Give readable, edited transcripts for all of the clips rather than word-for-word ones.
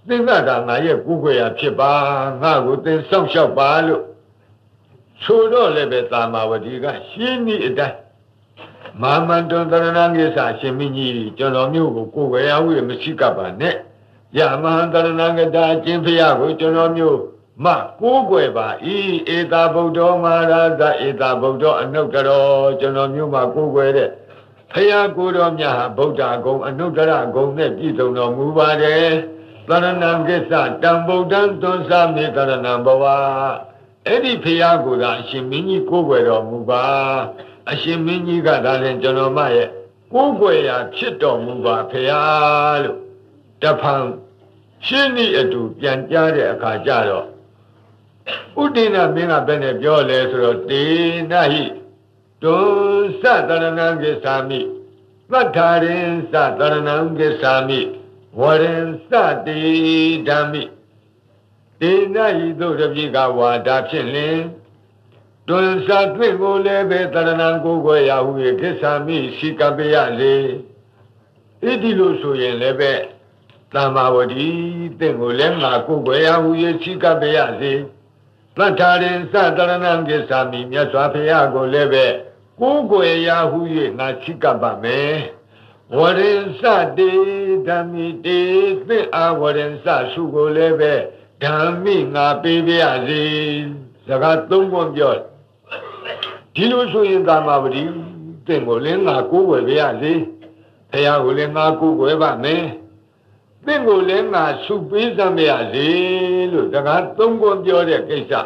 သင်္ကတာငါရဲ့ကိုယ်ွယ်ရာဖြစ်ပါငါ့ကိုသင်စောင့်ရှောက်ပါလို့ဆိုတော့လည်းပဲသာမဝတိကရှင်းဤအတိုင်းမာမန္တွန်တရဏကိစ္စရှင်မင်းကြီးကျွန်တော်မျိုးကိုကိုယ်ွယ်ရာဟုမရှိကပ်ပါနဲ့ယမဟန္တရဏကတာအကျင့်ဖရာကိုကျွန်တော်မျိုးမကိုးကွယ်ပါဤဧတာဗုဒ္ဓောမဟာရသဧတာဗုဒ္ဓောအနုတ္တရောကျွန်တော်မျိုးမှာကိုးကွယ်တဲ့ဖရာကိုယ်တော်မြတ်ဟာဗုဒ္ဓဂုံအနုတ္တရဂုံနဲ့ပြည့်စုံတော်မူပါတယ်တရဏံကိစ္စတံဗုဒ္ဓံသွန်စာမေတရဏံဘဝအဲ့ဒီဖရာကိုယ်သာအရှင်မင်းကြီးကိုးကွယ်တော်မူပါအရှင်မင်းကြီးကဒါလည်းကျွန်တော်မရဲ့ကိုးကွယ်ရာဖြစ်တော်မူပါဖရာလို့တဖန်ရှင်းဤအတူပြန်ကြားတဲ့အခါကျတော့ဥဒိဏမင်းကဘယ်နဲ့ပြောလဲဆိုတော့တေနဟိတွန်စတရဏံကိသာမိသတ္ထာရင်စတရဏံကိသာမိဝရင်စတေဓမ္မိတေနဟိသို့တပိကဝါဒဖြင့်လင်တွန်စသွင့်ကိုလည်းပဲတရဏံကိုကိုရာဟု၍ကိသာမိရှိကပယလေဣတိလို့ဆိုရင်လည်းပဲသမ္မာဝတိသင်ကိုလည်းငါကိုကိုရာဟု၍ရှိကပယစေသတ္ထာရင်စတရဏံကိသာမိမြတ်စွာဘုရားကိုလည်းပဲကိုကိုရာဟု၍ငါရှိကပ်ပါမယ်ဝရင်စတေဓမ္မိတေသင်အားဝရင်စစုကိုလည်းပဲဓမ္မိငါပေးပြရစေစကားသုံးခုပြောဒီလိုဆိုရင်သမ္မာဝတိသင်ကိုလည်းငါကိုးကွယ်ပြရစေဘုရားကိုလည်းငါကိုးကွယ်ပါမယ်သင်ကိုလည်းငါစုပေးစမ်းပြရစေလို့စကားသုံးခုပြောတဲ့ကိစ္စ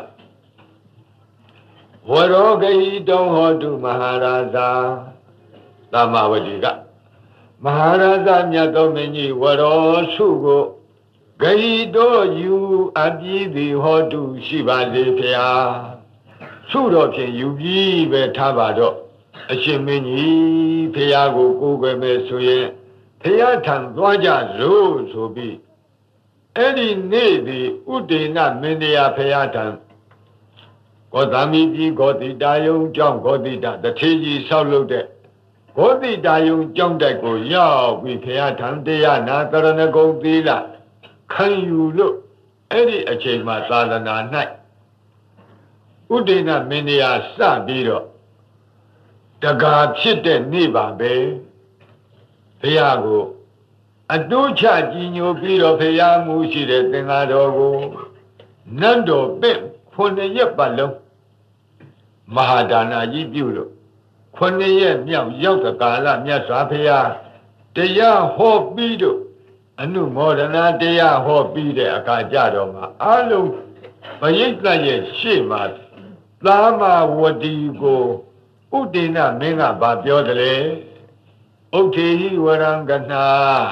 ဝရောဂိတုံဟောတုမဟာရာဇာသမ္မာဝတိကမဟာရာဇမြတ်သောမင်းကြီးဝရောစုကိုဂိတောယူအပြီးသည်ဟောတုရှိပါစေဖျားစုတော်ဖြင့်ယူပြီးပဲထားပါတော့အရှင်မင်းကြီးဖျားကိုကိုးကွယ်မယ်ဆိုရင်ဖျားထံသွားကြစို့ဆိုပြီးအဲ့ဒီနေ့သည်ဥဒေနမင်းတရားဖျားထံကောသမီကြီးဂောတိတာယုံကျောင်းဂောတိတာတထေကြီးဆောက်လုပ်တဲ့ဂောတိတာယုံကျောင်းတိုက်ကိုရောက်ပြီးဖျားထံတရားနာတရဏဂုံသီလခံယူလို့အဲ့ဒီအချိန်မှာသာသနာ၌ဥဒေနမင်းတရားစပြီးတော့တကာဖြစ်တဲ့နေ့ပါပဲဘုရားကိုအတိုးချကြီးညိုပြီးတော့ဘုရားမူရှိတဲ့သင်္ဃာတော်ကိုနတ်တော်ပင့်9 ရက်ပတ်လုံးမဟာဒါနကြီးပြုလို့9 ရက်မြောက်ရောက်တဲ့ကာလမြတ်စွာဘုရားတရားဟောပြီးတော့အနုမောဒနာတရားဟောပြီးတဲ့အခါကြတော့မှအလုံးဘယိတ်ရဲ့ရှေ့မှာသာမဝတီကိုဥဒေနမင်းကဗာပြောတယ်လေဥထေဟိဝရံကနာ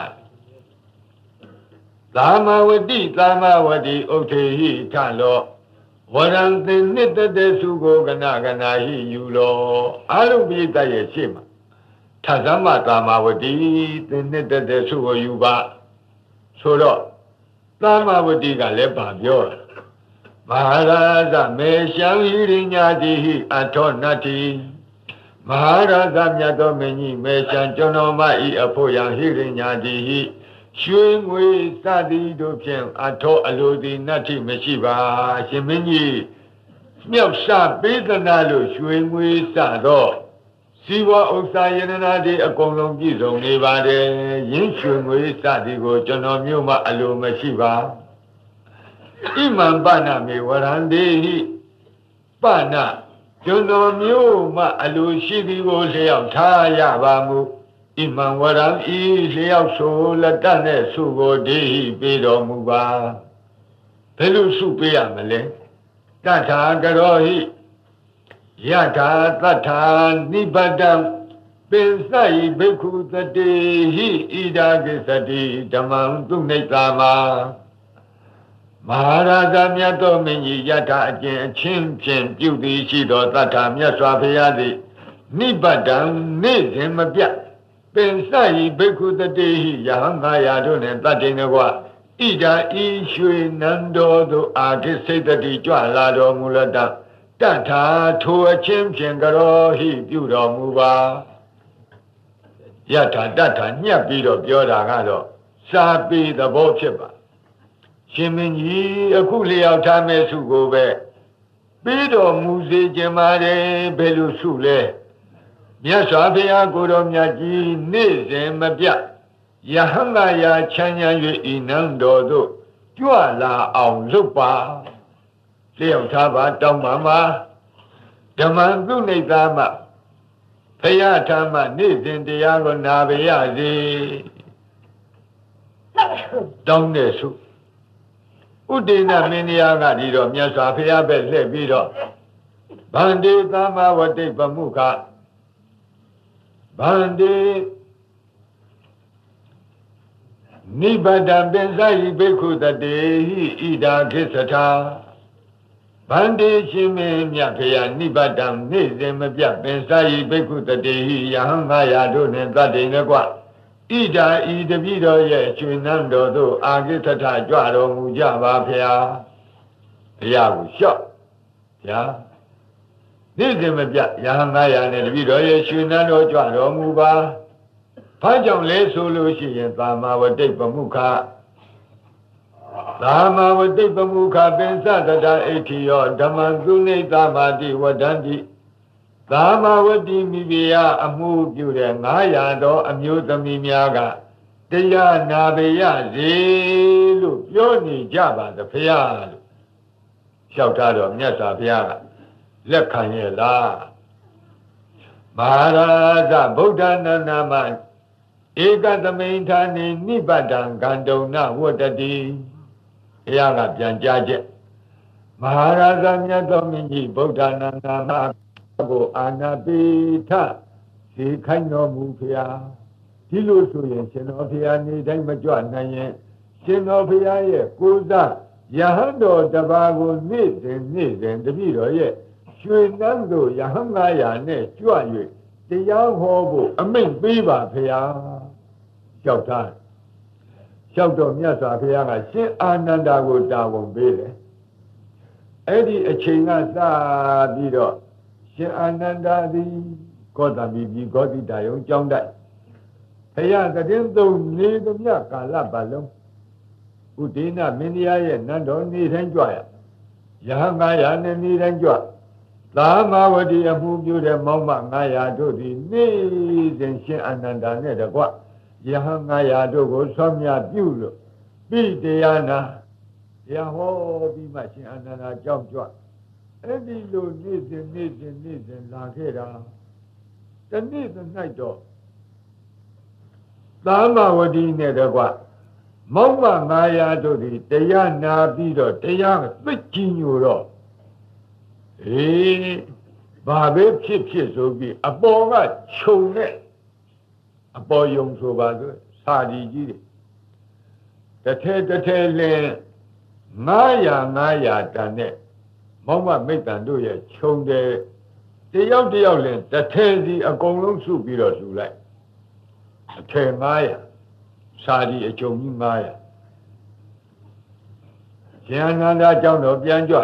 သာမဝတိဥထေဟိထလောဝရံသင်နှစ်တဲ့စုကိုကနာဟိယူလောအလုံးဘယိတ်ရဲ့ရှေ့မှာထသမသာမဝတိသင်နှစ်တဲ့စုကိုယူပါဆိုတော့သာမဝတိကလည်းဗာပြောမဟာရာဇမေရှံဟိရိညာတိဟိအထောနတ္တိမဟာရာဇမြတ်သောမင်းကြီးမေရှံကျွန်တော်မဤအဖို့ယံဟိရိညာတိဟိရွှေငွေစသည်တို့ဖြင့်အထောအလိုသည်နတ္တိမရှိပါရှင်မင်းကြီးမြောက်စပေးသနာလို့ရွှေငွေစတော့စီဝဥစ္စာယန္နာတွေအကုန်လုံးပြည့်စုံနေပါတယ်ရင်းရွှေငွေစသည်ကိုကျွန်တော်မျိုးမှအလိုမရှိပါဣမံပဏမေဝရန္တေဟိပဏကျွန်တော်မျိုးမှအလိုရှိသည်ကိုလျှောက်ထားရပါမူဣမံဝရံဤလျှောက်ဆိုလက်တတ်နဲ့စုကိုဒေဟိပေးတော်မူပါဘယ်လိုစုပေးရမလဲတထာကရောဟိယထာသတ္ထာနိဗ္ဗတံပင်စယိဘိက္ခုတတေဟိဣဒာကိသတိဓမ္မံသူနိစ္စမာမဟာရာဇမြတ်သောမင်းကြီးယထာအကျင့်အချင်းဖြင့်ပြုသည်ရှိသောတထာမြတ်စွာဘုရားသည်နိဗ္ဗတံနေ့စဉ်မပြတ်ပင်စယိဘိက္ခုတတေဟိယဟံငါယာတို့နှင့်တတ္တိနကွဣဒာဤရွှေနန္တော်သို့အာကိစိတ်တိကြွလာတော်မူလတ္တတထာထိုအချင်းဖြင့်ကရောဟိပြုတော်မူပါယထာတထာညှပ်ပြီးတော့ပြောတာကတော့စာပေသဘောဖြစ်ပါရှင်မင်းကြီးအခုလျောက်ထားမဲ့စုကိုပဲပြီးတော်မူစေခြင်းပါတယ်ဘယ်လိုစုလဲမြတ်စွာဘုရားကိုတော်မြတ်ကြီးနေ့စဉ်မပြတ်ယဟန်ကရာချမ်းသာ၍ဤနန်းတော်သို့ကြွလာအောင်လုပ်ပါလျောက်ထားပါတောင်းပါမှာဓမ္မသုနိဒာမဘုရားထာမနေ့စဉ်တရားကိုနာပါရစေတောင်းတဲ့စုဥဒိဏမင်းတရားကဒီတော့မြတ်စွာဘုရားပဲလှည့်ပြီးတော့ဗန္တိသမ္မာဝတိပမုခဗန္တိနိဗ္ဗတံပင်စယိဘိက္ခုတတေဟိဣဒာခိသထာဗန္တိရှင်မင်းမြတ်ဘုရားနိဗ္ဗတံနေ့စဉ်မပြတ်ပင်စယိဘိက္ခုတတေဟိယဟံ900တို့နှင့်တတ်တယ်ကွာဣဒာဤတပိတော်ရဲ့ကျွေနန်းတော်သို့အာဂိသထကြွတော်မူကြပါဖျားဘုရားကိုလျှော့ဗျာနေ့စဉ်မပြတ်ယဟန်900နဲ့တပိတော်ရဲ့ကျွေနန်းတော်ကြွတော်မူပါဘာကြောင့်လဲဆိုလို့ရှိရင်သာမဝတိပမုခသာမဝတိပမုခပင်စတတအိဋ္ဌိယောဓမ္မသုနိသမာတိဝဒန္တိသာမဝတိမိဖုရားအမှုပြုတဲ့900တော်အမျိုးသမီးများကတရားနာပေရစေလို့ပြောနေကြပါသဖရာလို့လျှောက်ထားတော့မြတ်စွာဘုရားကလက်ခံရဲ့လားမဟာရာဇဗုဒ္ဓနာနာမဧကသမိန်ဌာနိနိဗ္ဗတံကန္တုဏဝတ္တတိဘုရားကပြန်ကြားချက်မဟာရာဇမြတ်သောမင်းကြီးဗုဒ္ဓနာနာမကိုအာနာပိထဈေခိုင်းတော်မူဖျားဒီလိုဆိုရင်ရှင်တော်ဖျားနေတိုင်းမကြွနိုင်ရင်ရှင်တော်ဖျားရဲ့ကိုးစားယဟန်တော်တပါးကိုနေ့စဉ်တပည့်တော်ရဲ့ရွှေနန်းတို့ယဟန်900နဲ့ကြွ၍တရားဟောဖို့အမိန့်ပေးပါဖျားလျှောက်ထားလျှောက်တော့မြတ်စွာဘုရားကရှင်အာနန္ဒာကိုတာဝန်ပေးတယ်အဲ့ဒီအချိန်ကစပြီးတော့ရှင်အာနန္ဒာသည်ကောသမိပြည်ဂောတိတယုံကျောင်းတိုက်ဘုရားကတင်သုံးနေသမျှကာလပတ်လုံးဥဒိဏမင်းတရားရဲ့နန်းတော်နေတိုင်းကြွရယဟန်900နဲ့နေတိုင်းကြွသာမဝတိအမှုပြုတဲ့မောင်မ900တို့သည်နေ့စဉ်ရှင်အာနန္ဒာနဲ့တကွယဟန်900တို့ကိုဆွမ်းမြပြုလို့ပြီးတရားနာတရားဟောပြီးမှရှင်အာနန္ဒာကြောက်ကြွအဲ့ဒီလိုနေ့စဉ်လာခဲ့တာတနေ့၌တော့သာမဝတိနဲ့တကွမောင်မ900တို့သည်တရားနာပြီးတော့တရားသိကြည်ညိုတော့ဘာပဲဖြစ်ဆိုပြီးအပေါ်ကခြုံနဲ့အပေါ်ယုံဆိုပါဆိုစာဒီကြီးတွေတစ်ထဲလဲ900တန်နဲ့မောင်မမိတ်တန်တို့ရဲ့ခြုံတယ်တယောက်လဲတစ်ထဲစီအကုန်လုံးစုပြီးတော့စုလိုက်အထဲ900စာဒီအကျုံကြီး900ရှင်အနန္ဒာကျောင်းတော်ပြန်ကြွ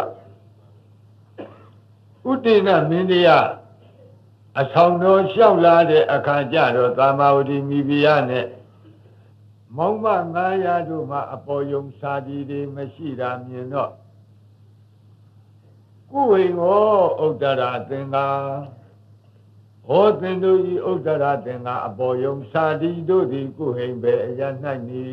ဥဒိဏမင်းတရားအဆောင်တော်လျှောက်လာတဲ့အခါကျတော့သာမဝတိမိဖုရားနဲ့မောင်မ900တို့မှအပေါ်ယုံစာဒီတွေမရှိတာမြင်တော့ကုဝိငောဥဒ္ဒရာသင်္ဃာဟောသင်တို့ဤဥဒ္ဒရာသင်္ဃာအပေါ်ယုံစာဒီတို့သည်ကုဟိံပဲအရ၌နေ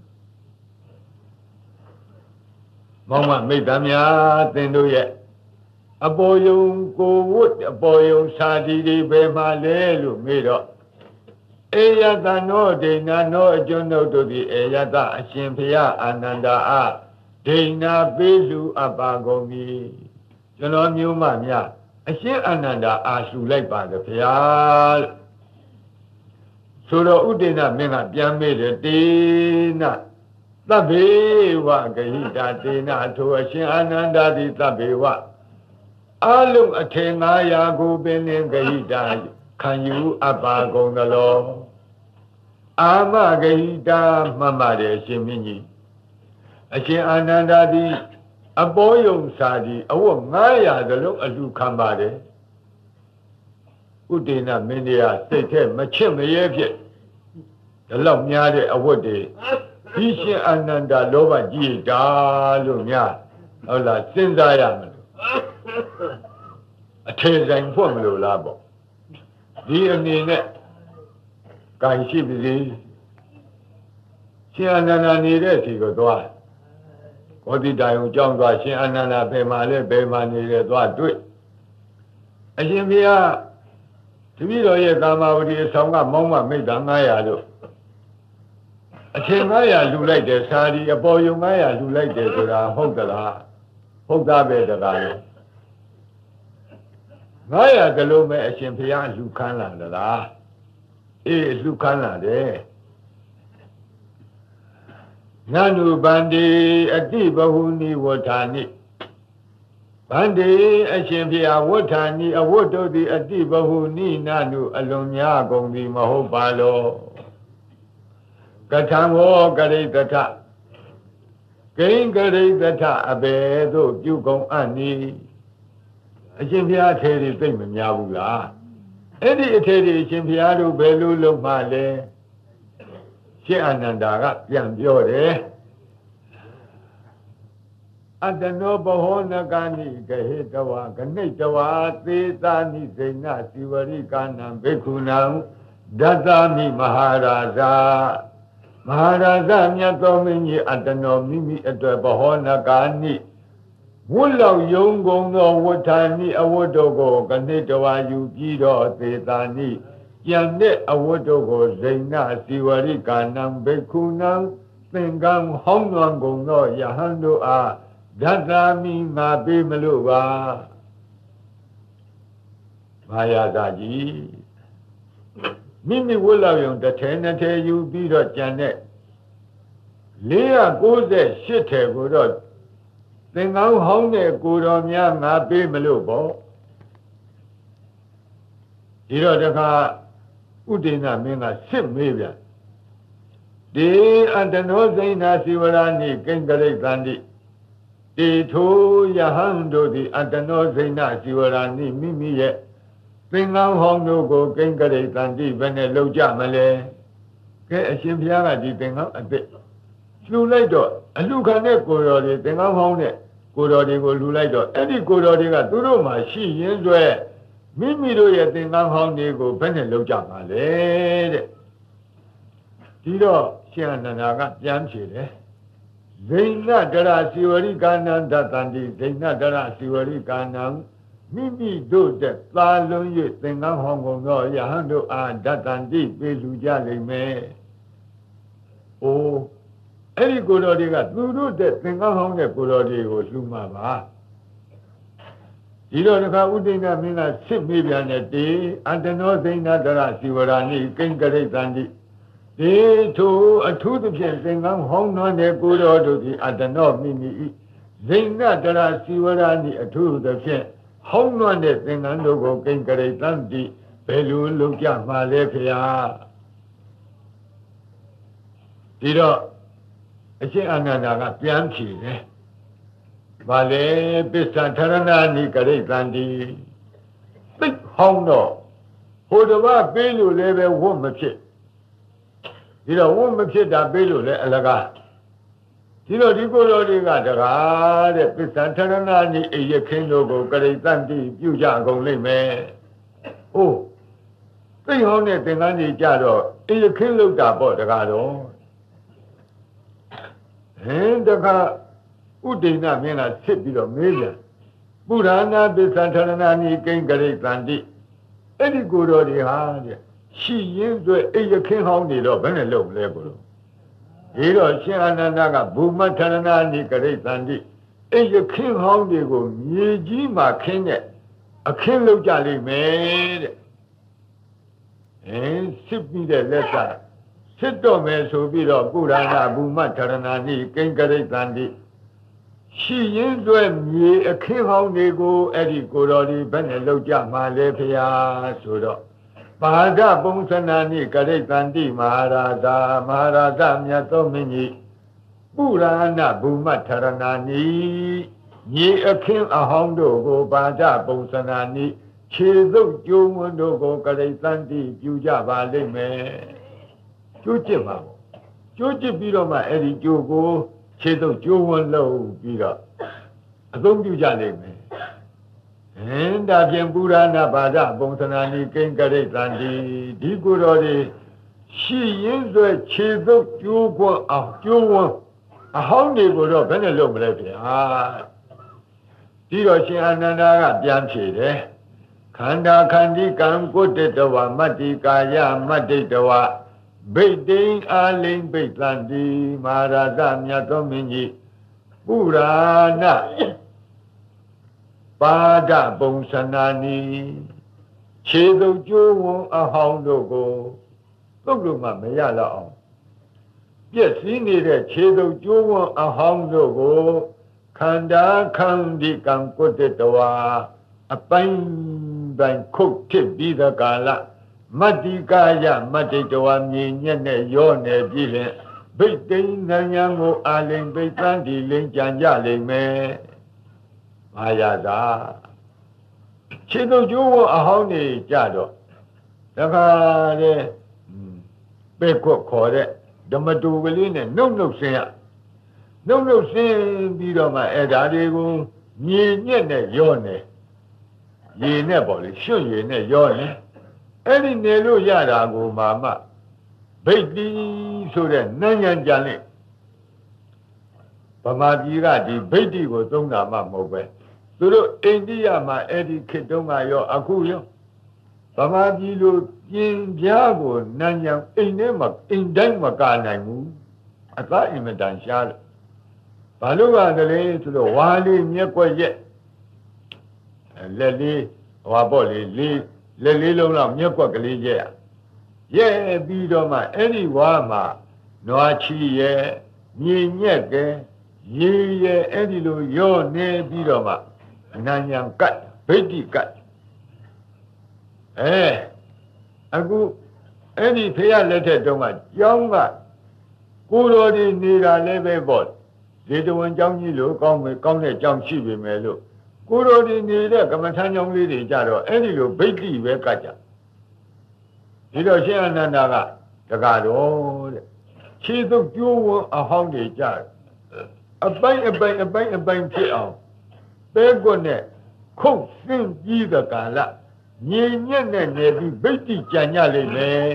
မောင်မမိတ်သားများသင်တို့ရဲ့အပေါ်ယုံကိုဝတ်အပေါ်ယုံစာဒီတွေဘယ်မှာလဲလို့မေးတော့အေယတနောဒိဏနောအကျွန်းတို့သည်အေယတအရှင်ဘုရားအာနန္ဒာအားဒိဏပေးလူအပ်ပါကုန်ပြီကျွန်တော်မျိုးမများအရှင်အာနန္ဒာအားလှူလိုက်ပါသဗျာဆိုတော့ဥဒိဏမင်းကပြန်မေးတယ်တေနသဗ္ဗေဝဂဟိတာတေနထိုအရှင်အာနန္ဒာသည်သဗ္ဗေဝအလုံးအထင်900ကိုပင်လင်ဂဟိတာခံယူအပ်ပါကုန်သလောအာမဂဟိတာမှတ်ပါတယ်ရှင်မင်းကြီးအရှင်အာနန္ဒာသည်အပေါ်ယုံစာဒီအဝတ်900သလုံးအလူခံပါတယ်ဥဒိဏမင်းတရားစိတ်ထဲမချစ်မရဲဖြစ်ဒီလောက်များတဲ့အဝတ်တွေဒီရှင်အာနန္ဒာလောဘကြီးတာလို့များဟုတ်လားစဉ်းစားရမလို့အထေဆိုင်ဖွင့်မလို့လားပေါ့ဒီအနေနဲ့ကံရှိပြီလေရှင်အာနန္ဒာနေတဲ့စီကိုသွားဘောဓိတိုင်ကိုကြောင်းသွားရှင်အာနန္ဒာဘယ်မှာလဲဘယ်မှာနေတယ်သွားတွေ့အရှင်ဘုရားတပည့်တော်ရဲ့ကာမဝတိအဆောင်ကမောင်းမမိတ်တာ900လို့အချိန်900လူလိုက်တယ်စာဒီအပေါ်ယုံ900လူလိုက်တယ်ဆိုတာဟုတ်သလားဟုတ်သားပဲတကားလို့900ကလုံးပဲအရှင်ဘုရားလူခန်းလာသလားအေးလူခန်းလာတယ်နန္ဒုဗန္တိအတိဘဟုနိဝဋ္ဌာနိဗန္တိအရှင်ဘုရားဝဋ္ဌာနိအဝတ္တုတိအတိဘဟုနိနန္ဒုအလွန်များကုန်သည်မဟုတ်ပါလောကထံဝောကရိတထကိဉ္ကရိတထအဘေသို့ပြုကုန်အပ်နီအရှင်ဘုရားအထေတွေသိမများဘူးလားအဲ့ဒီအထေတွေအရှင်ဘုရားတို့ဘယ်လိုလုပ်မှလဲရှင်အာနန္ဒာကပြန်ပြောတယ်အတ္တနောဘဟောနကနိဂဟေတဝါဂဏိတဝါသေသာနိဇိနစီဝရိကာနံဘိက္ခုနံဒတ္တမိမဟာရာဇာမဟာရာဇမြတ်သောမင်းကြီးအတ္တနောမိမိအတွက်ဘဟောနကနိဝတ်လောက်ယုံကုန်သောဝဋ္ဌာနိအဝတ္တကိုဂဏိတဝါယူပြီးတော့သေသာနိကျန်တဲ့အဝတ္တကိုဇိနစီဝရိကာနံဘိက္ခုနံသင်္ကန်းဟောင်းနွမ်းကုန်သောယဟန်တို့အားဓတ္တာမိငါပေးမလို့ပါမာယာသာကြီးမိမိဝတ်လောက်ယုံတစ်ထဲနှစ်ထဲယူပြီးတော့ကျန်တဲ့498ထဲကိုတော့သင်္ကန်းဟောင်းတဲ့ကိုတော်များငါပေးမလို့ပေါ့ဒီတော့တခါဥဒိဏမင်းကစစ်မေးပြန်ဒီအတ္တနောဇိနာစီဝရဏိကိဉ္ကရိတန္တိတေထိုယဟန်တို့သည်အတ္တနောဇိနာစီဝရဏိမိမိရဲ့သင်္ကန်းဟောင်းတို့ကိုကိဉ္ကရိတန္တိဘယ်နဲ့လောက်ကြမလဲကဲအရှင်ဘုရားကဒီသင်္ကန်းအစ်လှူလိုက်တော့အလှခံတဲ့ကိုတော်တွေသင်္ကန်းဟောင်းတဲ့ကိုတော်တွေကိုလှူလိုက်တော့အဲ့ဒီကိုတော်တွေကသူတို့မှရှိရင်းစွဲမိမိတို့ရဲ့သင်္ကန်းဟောင်းတွေကိုဘယ်နဲ့လောက်ကြပါလဲတဲ့ဒီတော့ရှင်အနန္ဒာကပြန်ဖြေတယ်ဇိနတရစီဝရိကာနံဒတ္တန္တိဇိနတရစီဝရိကာနံမိမိတို့တဲ့သာလွန်၍သင်္ကန်းဟောင်းကုန်သောယဟန်တို့အားဒတ္တန္တိပေးလူကြလိမ့်မယ်။အိုးအဲ့ဒီကိုတော်တွေကသူတို့တဲ့သင်္ကန်းဟောင်းတဲ့ကိုတော်တွေကိုလှူမှာပါ။ဒီတော့တခါဥဒိဏမင်းကစစ်မေးပြန်တဲ့တေအတ္တနောဇိနတရစီဝရဏိကိဉ္ကရိတန္တိဒီထိုအထူးသဖြင့်သင်္ကန်းဟောင်းနှွမ်းတဲ့ကိုတော်တို့သည်အတ္တနောမိမိဤဇိနတရစီဝရဏိအထူးသဖြင့်ဟောင်းနှွမ်းတဲ့သင်္ကန်းတို့ကိုကိဉ္ကရိတန္တိဘယ်လိုလုပ်ကြမှာလဲဖေဟာဒီတော့အရှင်အာနန္ဒာကပြန်ဖြေတယ်။ဘာလဲပစ္စထရဏနိကရိတန္တိသိဟောင်းတော့ဟိုတပတ်ပေးလို့လည်းပဲဝတ်မဖြစ်ဒီတော့ဝတ်မဖြစ်တာပေးလို့လည်းအလကားဒီတော့ဒီကိုယ်တော်တွေကတကားတဲ့ပစ္စထရဏနိအယခင်းတို့ကိုကရိတန္တိပြုကြကုန်လိမ့်မယ်။အိုးသိဟောင်းတဲ့သင်္ကန်းကြီးကြတော့အယခင်းလောက်တာပေါ့တကားတော့ဟင်တခါဥဒိဏမင်းကစစ်ပြီးတော့မေးပြန်ပုရဏပစ္စထရဏနိကိဉ္ကရိတန္တိအဲ့ဒီကိုယ်တော်တွေဟာတဲ့ရှိရင်းဆိုအိယခင်းဟောင်းနေတော့ဘယ်နဲ့လုပ်လဲကိုလို့ဒီတော့ရှင်အာနန္ဒာကဘူမထရဏနိကရိတန္တိအိယခင်းဟောင်းတွေကိုမြေကြီးမှာခင်းတဲ့အခင်းလုပ်ကြလိမ့်မယ်တဲ့စစ်ပြီးတဲ့လက်စားစစ်တော့မယ်ဆိုပြီးတော့ပုရဏဘူမထရဏနိကိဉ္ကရိတန္တိရှိရင်းတွဲမြေအခင်းဟောင်းတွေကိုအဲ့ဒီကိုတော်ဒီဘယ်နဲ့လောက်ကြမှာလဲဖရာဆိုတော့ပါဒပုံစနာနိကရိတန္တိမဟာရာဇမြတ်သောမင်းကြီးပုရဏဘူမထရဏနိမြေအခင်းအဟောင်းတို့ကိုပါဒပုံစနာနိခြေစုပ်ကျိုးဝန်းတို့ကိုကရိတန္တိပြုကြပါလိမ့်မယ်ကျိုးကျင့်ပါကျိုးကြည့်ပြီးတော့မှအဲ့ဒီကျိုးကိုခြေတုပ်ကျိုးဝန်းလို့ပြီးတော့အသုံးပြုကြလိမ့်မယ်ဒါဖြင့်ပုရဏဘာဒပုံသဏ္ဍာန်ဒီကိန်းကရိတံဒီကိုယ်တော်တွေရှိရင်းစွဲခြေတုပ်ကျိုးကွန်းအောင်ကျိုးဝန်းအဟောင်းတွေကိုတော့ဘယ်နဲ့လုပ်မလဲဗျာဒီတော့ရှင်အာနန္ဒာကပြန်ဖြေတယ်ခန္ဓာခန္ဒီကံကိုတတဝမတ္တိကာယမတ္တိတဝဘိတ်တိန်အာလိန်ဘိတ်တန်ဒီမဟာရသမြတ်သောမင်းကြီးပုရာဏပါဒပုံစနာနီခြေတုပ်ကျိုးဝန်းအဟောင်းတို့ကိုသုတ်လို့မှမရတော့အောင်ပြည့်စည်နေတဲ့ခြေတုပ်ကျိုးဝန်းအဟောင်းတို့ကိုခန္ဓာခန္ဒီကံကိုတတဝအပိုင်းပိုင်းခုတ်ဖြစ်ပြီးတဲ့ကာလမတ္တိကာယမတ္တိတဝမြင်ညက်နဲ့ရောနေပြီလေဘိတ်တိန်ဉာဏ်ကိုအာလိန်ဘိတ်တန်ဒီလိန်ကြံကြလိမ့်မယ်မာယာသာခြေတုပ်ကျိုးဝအဟောင်းနေကြတော့တခါလေပဲ့ခွက်ခေါ်တဲ့ဓမ္မတူကလေးနဲ့နှုတ်ဆင်းရနှုတ်ဆင်းပြီးတော့မှအဲ့ဓာတွေကိုမြင်ညက်နဲ့ရောနေရေနဲ့ပေါ့လေရွှွရေနဲ့ရောနေအဲ့ဒီနေလို့ရတာကိုမှဗိတ်တိဆိုတဲ့နန်းညံကြံလေးဗမာပြည်ကဒီဗိတ်တိကိုသုံးတာမှမဟုတ်ပဲသူတို့အိန္ဒိယမှာအဲ့ဒီခေတ်တုန်းကရောအခုရောဗမာပြည်လိုပြင်ပြားကိုနန်းညံအိမ်ထဲမှာအိမ်တိုင်းမကနိုင်ဘူးအသာအင်မတန်ရှားတယ်ဘာလို့ကလဲဆိုတော့ဝါလေးမျက်ွက်ရက်လက်လေးဟွာပေါ့လေလက်လေးလုံးလောက်မျက်ွက်ကလေးရက်ပြီးတော့မှအဲ့ဒီဝါမှာနွားချီရဲ့မြင်ညက်ကဲရေရဲ့အဲ့ဒီလိုရောနေပြီးတော့မှနာညာကတ်ဗိတ္တိကတ်အခုအဲ့ဒီဖေရလက်ထက်တုန်းကကျောင်းကကိုတော်ဒီနေတာလည်းပဲပေါ့ဒေတဝန်ကျောင်းကြီးလို့ကောင်းတဲ့ကျောင်းရှိပေမဲ့လို့ကိုတော်ဒီနေတဲ့ကမ္မထမ်းကျောင်းလေးတွေကြတော့အဲ့ဒီလိုဗိတ္တိပဲကတ်ကြဒီတော့ရှင်အနန္ဒာကတကားတော့တဲ့ခြေသုတ်ကျိုးဝန်းအဟောင်းတွေကြအပိုင်းဖြစ်အောင်ပဲကွက်နဲ့ခုတ်ဆင်းပြီးတဲ့ကာလငြိမ်ညက်နဲ့နေပြီးဗိတ္တိကြံကြလိမ့်မယ်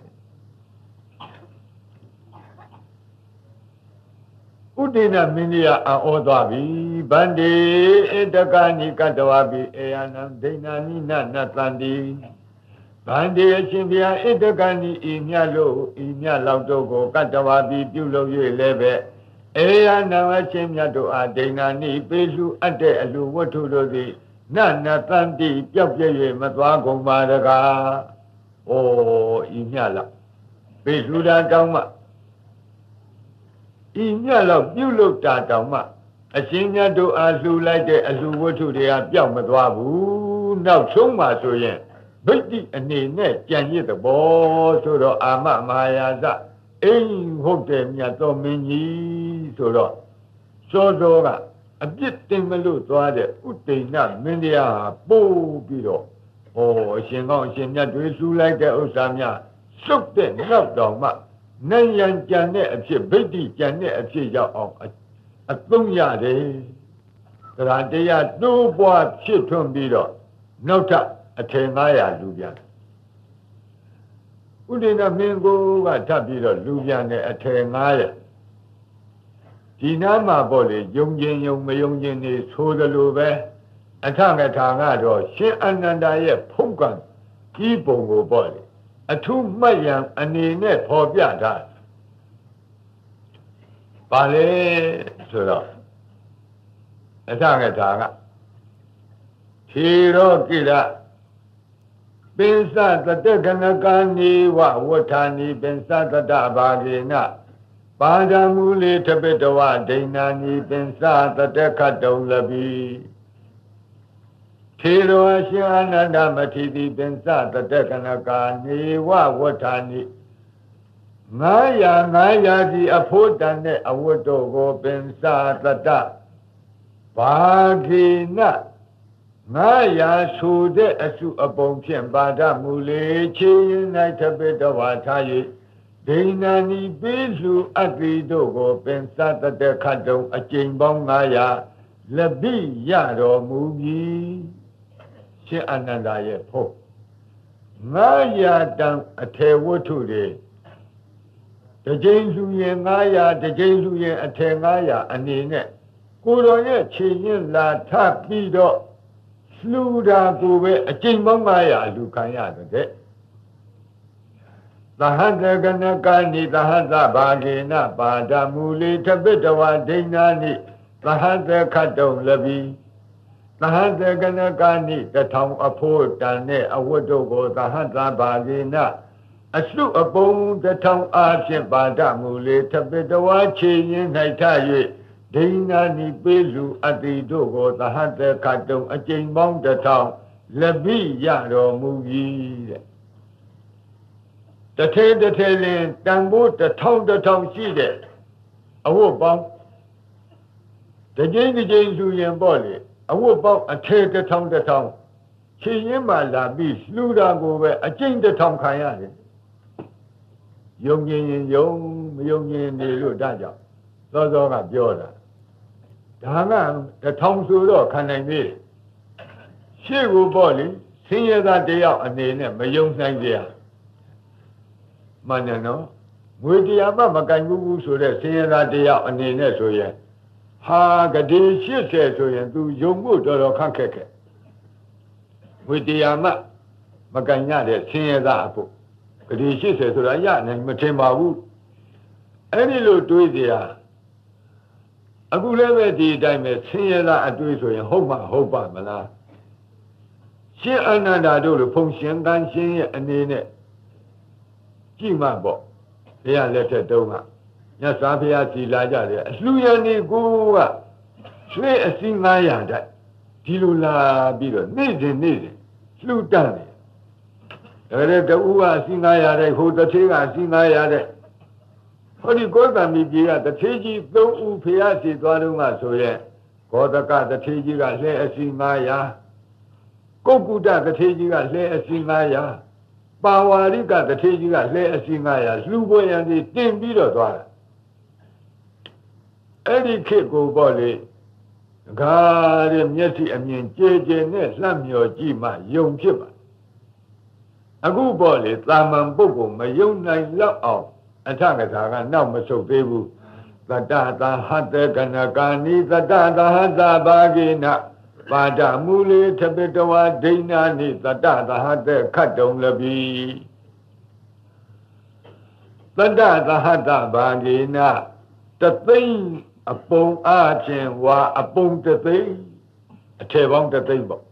ဥဒိဏမင်းကြီးအောသွားပြီဗန္တိဧတကနိကတဝပိအေယနံဒိဏာနိနနတန္တိဗန္တိအရှင်ဘုရားဧတကနိဤမြတ်လောက်တို့ကိုကတဝပိပြုလုပ်၍လည်းပဲအေယနံအရှင်မြတ်တို့အားဒိဏာနိပေလူအပ်တဲ့အလူဝတ္ထုတို့သည်နနတန္တိပျောက်ပြည့်၍မသွားကုန်ပါတကားဩဤမြတ်လောက်ပေလူတာတောင်းမှဤမြတ်လောက်ပြုလုပ်တာတောင်မှအရှင်မြတ်တို့အားလှူလိုက်တဲ့အလှူဝတ္ထုတွေကပျောက်မသွားဘူးနောက်ဆုံးမှဆိုရင်ဗိတ္တိအနေနဲ့ကြံရစ်သဘောဆိုတော့အာမမဟာယာဇအိမ်ဟုတ်တယ်မြတ်သောမင်းကြီးဆိုတော့စောစောကအပြစ်တင်မလို့သွားတဲ့ဥဒိဏမင်းတရားဟာပို့ပြီးတော့အရှင်ကောင်းအရှင်မြတ်တွေလှူလိုက်တဲ့ဥစ္စာများစုပ်တဲ့နောက်တော်မှနယံကြံတဲ့အဖြစ်ဗိတ္တိကြံတဲ့အဖြစ်ရောက်အောင်အသုံးရတယ်တရားတရားတိုးပွားဖြစ်ထွန်းပြီးတော့နောက်ထပ်အထည်900လူပြန်ဥဒိဏမင်းကိုကထပ်ပြီးတော့လူပြန်တဲ့အထည်900ဒီနားမှာပေါ့လေယုံခြင်းယုံမယုံခြင်းနေဆိုသလိုပဲအထငထာကတော့ရှင်အနန္ဒာရဲ့ဖုံးကံကြီးပုံကိုပေါ့လေအထူးမှတ်ရန်အနေနဲ့ဖော်ပြထားပါလေဆိုတော့အထငထာကခြေရောကိရပိစသတ္တကနကာနိဝဝဋ္ဌာနိပိစသတ္တဘာဂေနပါဒမူလေထပိတဝဒိဏာနိပိစသတ္တခတ်တုံလပိထေရောရှင်အနန္ဒမထေတိပိစသတ္တကနကာနိဝဝဋ္ဌာနိ900ဒီအဖို့တန်တဲ့အဝတ်တော်ကိုပိစသတ္တဘာဂေန900ဆိုတဲ့အစုအပုံဖြင့်ပါဒမူလေခြေရင်၌ထပိတဝထား၍ Dinani Bilu Adido, Pensata de Kato, a Jimbong Maya, Labi Yado Mugi, She Anandaya Po. Maya down a tewo today. The Jamesuyan Maya, the Jamesuyan a Tengaya, and in it. Kuroye, Chin La Tapido, Sluda Gube, a Jimbong Maya, Lucaya the day. The Handaganakani, the Hazabagina, Badamuli, Tabitawa, Dinani, the Handakato Labi, the Handaganakani, the town of Port, and a Wodogo, the Hazabagina, a slew of bone, the town Archie, Badamuli, Tabitawa, Chin, Naitaye, Dinani, Bilu, Adidogo, the Handakato, a Jimbong, the town, Labi, Yado, Mugi. The tail, Tambo, the town, see that. A whoop bump. The Jane Julian Bolly, a whoop bump, a tail the town. She in my lab, be slew down over, a change the town Kayani. Young in the little danger. Those are my Jordan. The town suit can I meet? She will bolly, senior that day out and then, my young idea. Manano, with the Amakangu so that say that they are on the Nesoya. Ha, Gadi, she says so, and do young wood or Kankeke. With the Ama Makanya, say that book. Gadi, she says to the Yan and Matema wood. Any low to it there. I could never did I met say that I do it so in Hopa, Mala. She another do the function dancing and in it. Jimabo, they are lettered Doma. Yasapia Tilaja, Sluyani Goa, Sway a sing my yard, Tilula Bill, Nizzy, Slew Danny. The Ua sing I yard, who the Tiga sing I yard. How do you go to me, dear? The Tiji, though Upiasi, Guaduma, so yeah. Godaka, the Tiji, got lay a sing my yard. Gokuda, the Tiji, got lay a sing my yard. Bawarika, the Tijiga, lay a singaya, Luboy and the Tim Bido. Eddie Kiko Bolly, God and Yeti, I mean, JJ, Lamio, Jima, young Jima. A good bolly, Laman Bobo, my young night love out, and Tagata, now Maso Bebu, the Dada Hunter Ganagani, the Dada Hada Bagina. Pada muli tabitawa dina ni tada hada kadong labi. Tada hada bagina. The thing upon arching wa upon the thing. A tebong the table.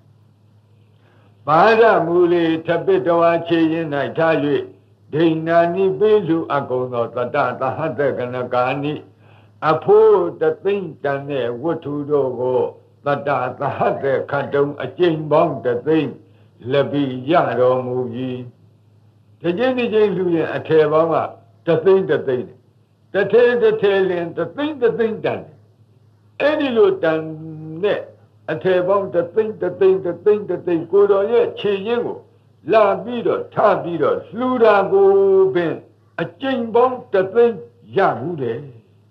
Pada muli tabitawa chayin naitayi. Dina ni bizu agono tada hada ganagani. Apo the thing done there, what to do. Tata Tahate Kadum a chain bong the thing, Labi Yado Mugi. The Jenny Luyan a Tebama, the thing, the tail, and the thing done. Any loot done net, a tebong, the thing, good or yet, Chiyango, La Bido, Tabido, Sluda go ben, a chain bong the thing, Yahude.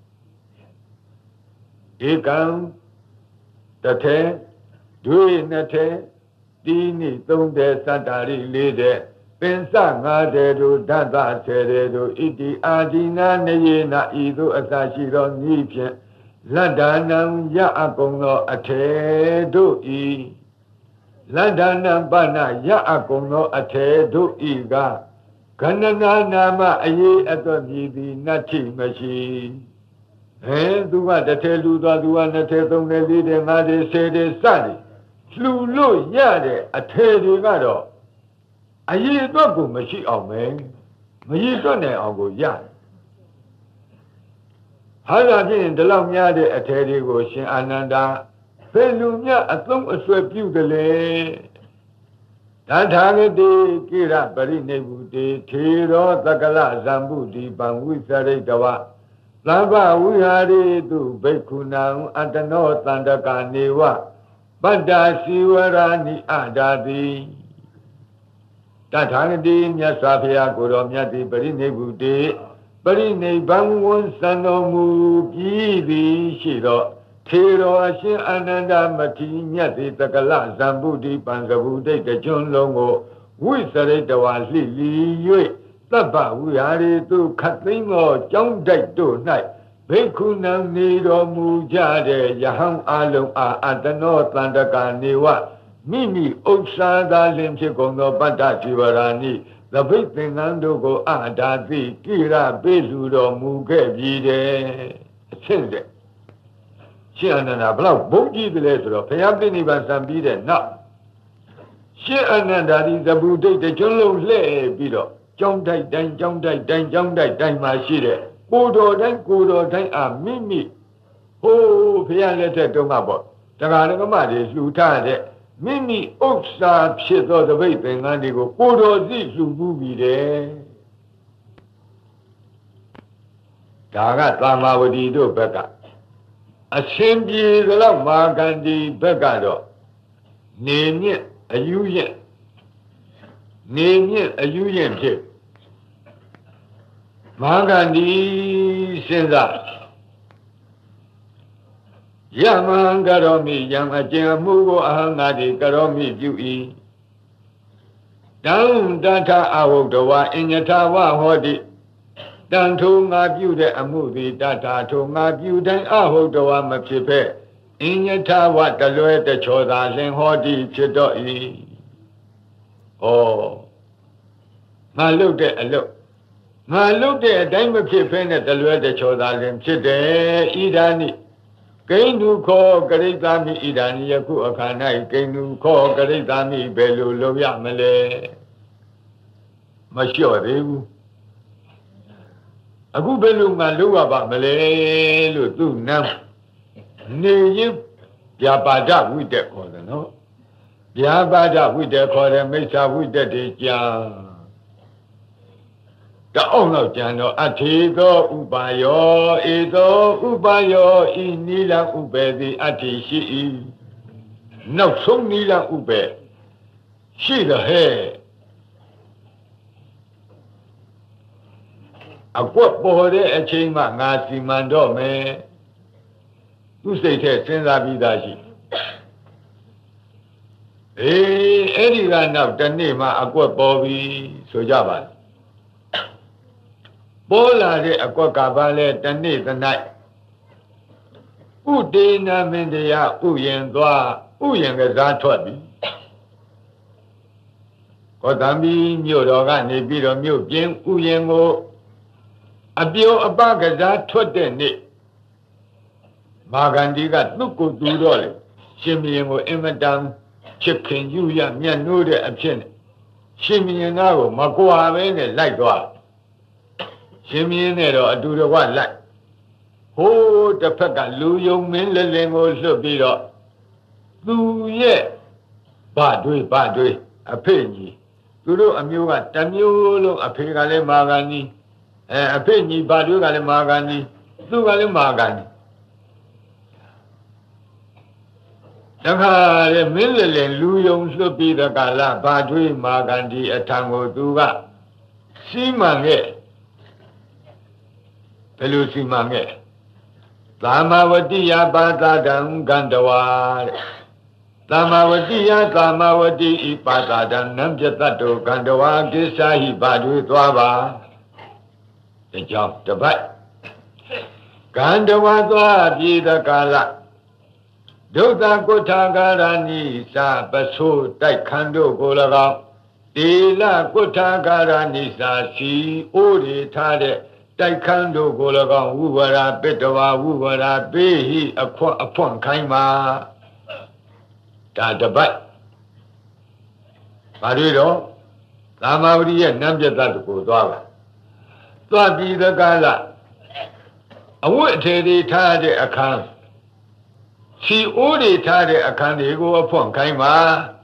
Ekan. The ten, doing the ten, Dini, don't there, Santari, leader, Pensanga, do Dada, Seredo, Iti, Adina, Neyena, Ido, Asashiro, Nipian, Landanam, Yaakono, Ate, do E. Landanam Bana, Yaakono, Ate, do Iga. Kanana Nama, Aye, Atoni, Nati, Machine. And do what the tell you that you want to tell them the leader, and they say they study. Slew, yade, a tell you got all. A year dog, machine of man. My son, I'll go yard. How in the long yard, a tell you go, Shin Ananda. Pelunia, a thumb of swept you the lay. That hanging day, Kira, Barine, Tiro, Takala, Zambu, Bangu, Saretawa. Lava, we are to Bekunang at the north and the Kanewa, but I see where I need Adadi. တထာဂတိမြတ်စွာဘုရားကိုတော်မြတ်သည်ပရိနိဗ္ဗုတေပရိနိဗ္ဗာန်ဝန်စံတော်မူပြီးသည်ရှိသောထေရောအရှင်အာနန္ဒမတိမြတ်သည်တက္ကလဇံဗုဒ္ဓိပံစဗုဒိတ်တကျွန်းလုံးကိုဝိစရိတဝါလှိလီ၍သဗ္ဗဝိဟာရီသူခတ်သိမ်းသောကြောင်းတိုက်တို့၌ဘိက္ခုနံနေတော်မူကြတဲ့ယဟန်အလုံးအားအတနောတန္တကနေဝမိမိဥစ္စာသာလင်ဖြစ်ကုန်သောပတ္တဇီဝရာနိသဗ္ဗိသင်္ကန်းတို့ကိုအာဒါတိကိရပေးလူတော်မူခဲ့ပြီတဲ့အဖြစ်တဲ့ရှင်အနန္ဒာဘလောက်ဘုန်းကြီးတယ်လဲဆိုတော့ဘုရားပြိဋိဘံစံပြီးတဲ့နောက်ရှင်အနန္ဒာဒီသဗ္ဗုဒိတ်တကျွန်းလုံးလှဲ့ပြီးတော့ကြောင်းတိုက်တိုင်းကြောင်းတိုက်တိုင်းကြောင်းတိုက်တိုင်းမှာရှိတဲ့ကိုတော်တိုင်းအားမိမိဟိုးဘုရားလက်ထက်တုန်းကပေါ့တရားဓမ္မတွေလှူထားတဲ့မိမိဥစ္စာဖြစ်သောသဗ္ဗိသင်္ကန်းတွေကိုကိုတော်စီလှူမှုပြီးတယ်ဒါကသာမဝတီတို့ဘက်ကအရှင်ပြေသလောက်မာဂန္ဒီဘက်ကတော့နေမြင့်အယူရင်ဖြစ်မာဂန္ဒီစဉ်းစားယမံကရောမိယံအကျဉ်မှုကိုအဟံငါတိကရောမိပြု၏တံတထအဝုဒ္ဓဝါအညထဝဟောတိတန်ထိုငါပြုတဲ့အမှုသည်တထထိုငါပြုတိုင်းအဟုတ်တဝါမဖြစ်ဖက်အညထဝတလွဲတချောသာလင်ဟောတိဖြစ်တော့၏ဩငါလုပ်တဲ့အလုပ်ငါလုပ်တဲ့အတိုင်းမဖြစ်ဖဲနဲ့တလွဲတချောသာလင်ဖြစ်တယ်ဣဒာနိကိန္ဒုခောကရိတာမိဣဒာနိယခုအခါ၌ကိန္ဒုခောကရိတာမိဘယ်လိုလုပ်ရမလဲမလျှော့သေးဘူးအခုဘယ်လိုမှလုပ်ရပါမလဲလို့သူနမ်းနေရင်ဗျာပါဒဝိတက်ခေါ်တယ်နော်ဗျာပါဒဝိတက်ခေါ်တယ်မိစ္ဆာဝိတက်တွေကြာတအောင်တော့ကြံတော့အထေသောဥပါယောဧသောဥပါယောဤနိလဥပေသည်အထေရှိ၏နောက်ဆုံးနိလဥပေရှိတဲ့ဟဲ့အကွက်ပေါ်တဲ့အချိန်မှငါစီမံတော့မယ်သူစိတ်ထဲစဉ်းစားပြီးသားရှိအဲ့ဒီကနောက်တနေ့မှအကွက်ပေါ်ပြီဆိုကြပါပေါ်လာတဲ့အကွက်ကဘာလဲတနေ့သ၌ဥဒေနာမင်းတရားဥယင်သွားဥယင်ကစားထွက်ပြီကောသံဘီမြို့တော်ကနေပြီးတော့မြို့ပြင်းဥယင်ကိုအပြောအပကစားထွက်တဲ့နေ့မာဂန္ဒီကသူ့ကိုယ်သူတော့လေရှင်မင်းကိုအင်မတန်ချစ်ခင်ယူရမြတ်နိုးတဲ့အဖြစ်နဲ့ရှင်မင်းသားကိုမကွာပဲနဲ့လိုက်သွားရှင်မင်းနဲ့တော့အတူတကွလိုက်ဟိုးတစ်ဖက်ကလူယုံမင်းလလင်ကိုလွတ်ပြီးတော့သူရဲ့ဗတွေးအဖေကြီးသူတို့အမျိုးကတမျိုးလုံးအဖေကလည်းမာဂန္ဒီအဖေညီဗတွေကလည်းမာဂန္ဒီသူကလည်းမာဂန္ဒီတခါလေမင်းလည်းလူယုံလွတ်ပြီးတဲ့ကာလဗတွေးမာဂန္ဒီအထံကိုသူကစီမံခဲ့ဘယ်လိုစီမံခဲ့သာမဝတိယပါဒဒံကန္တဝါတဲ့သာမဝတိယသာမဝတိဤပါဒဒံနံပြတ္တုကန္တဝါကိစ္ဆာဟိဗတွေးသွားပါတကြောင်တပတ်ကန္တဝါသွားပြည်တကာလဒုသကုဋ္ဌာကာရဏိသာပဆိုးတိုက်ခန်းတို့ကို၎င်းတေလကုဋ္ဌာကာရဏိသာစီအိုးတွေထားတဲ့တိုက်ခန်းတို့ကို၎င်းဝုဝရာပိတဝါဝုဝရာပေဟိအဖွန့်ခိုင်းပါဒါတပတ်ဘာတွေတော့သာမဝတိရဲ့နံပြတ်တကိုသွားပါသွားပြီးတဲ့ကာလအဝတ်အထည်တွေထားတဲ့အခန်းစီအိုးတွေထားတဲ့အခန်းတွေကိုအဖွင့်ခိုင်းပါ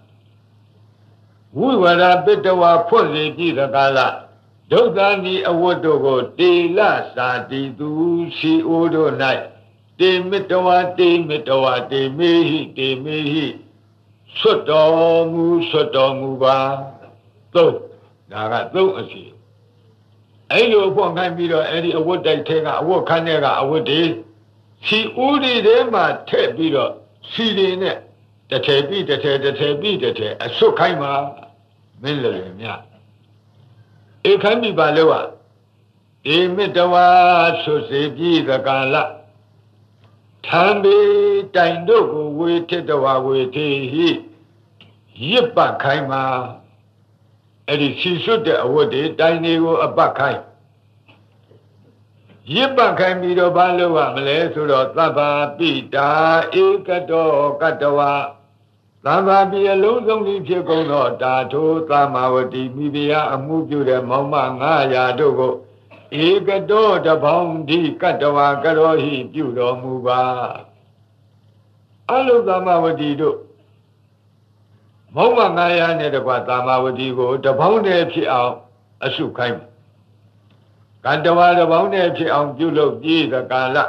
ဝိဝရပိတဝါဖွင့်လေကြည့်တဲ့ကာလဒုက္ခနီအဝတ်တို့ကိုတေလစာတိသူစီအိုးတို့၌တေမေတဝါတေမေဟိဆွတ်တော်မူပါသို့ဒါကသုံးအစီအဲ့လိုအဖွင့်ခိုင်းပြီးတော့အဲ့ဒီအဝတ်တိုက်ထဲကအဝတ်ခန်းထဲကအဝတ်တွေစီဦးတွေထဲမှာထည့်ပြီးတော့စီတွေနဲ့တစ်ထည်ပြီးတစ်ထည်တစ်ထည်ပြီးတစ်ထည်အစွတ်ခိုင်းပါမင်းလည်းမြတ်ဧခိုင်းပြီးပါလို့อ่ะဒီမေတ္တဝါဆွစေပြီးသကာလထံပေတိုင်တို့ကိုဝေထတဝါဝေထေဟိရစ်ပတ်ခိုင်းပါအဲ့ဒီစီစွတ်တဲ့အဝတ်တွေတိုင်တွေကိုအပတ်ခိုင်းရစ်ပတ်ခိုင်းပြီးတော့ဘာလို့ရမလဲဆိုတော့သဗ္ဗပိတာဧကတောကတဝါသဗ္ဗပိအလုံးစုံကြီးဖြစ်ကုန်သောတာထိုသမ္မာဝတိမိဖုရားအမှုပြုတဲ့မောင်မ900တို့ကိုဧကတောတပေါင်းဒီကတဝါကရောဟိပြုတော်မူပါအလုံးသမ္မာဝတိတို့မောင်မ900နဲ့တကွသမ္မာဝတိကိုတပေါင်းတည်းဖြစ်အောင်အစုခိုင်းကတဝါတပေါင်းနဲ့ဖြစ်အောင်ပြုလုပ်ပြီးသကာလ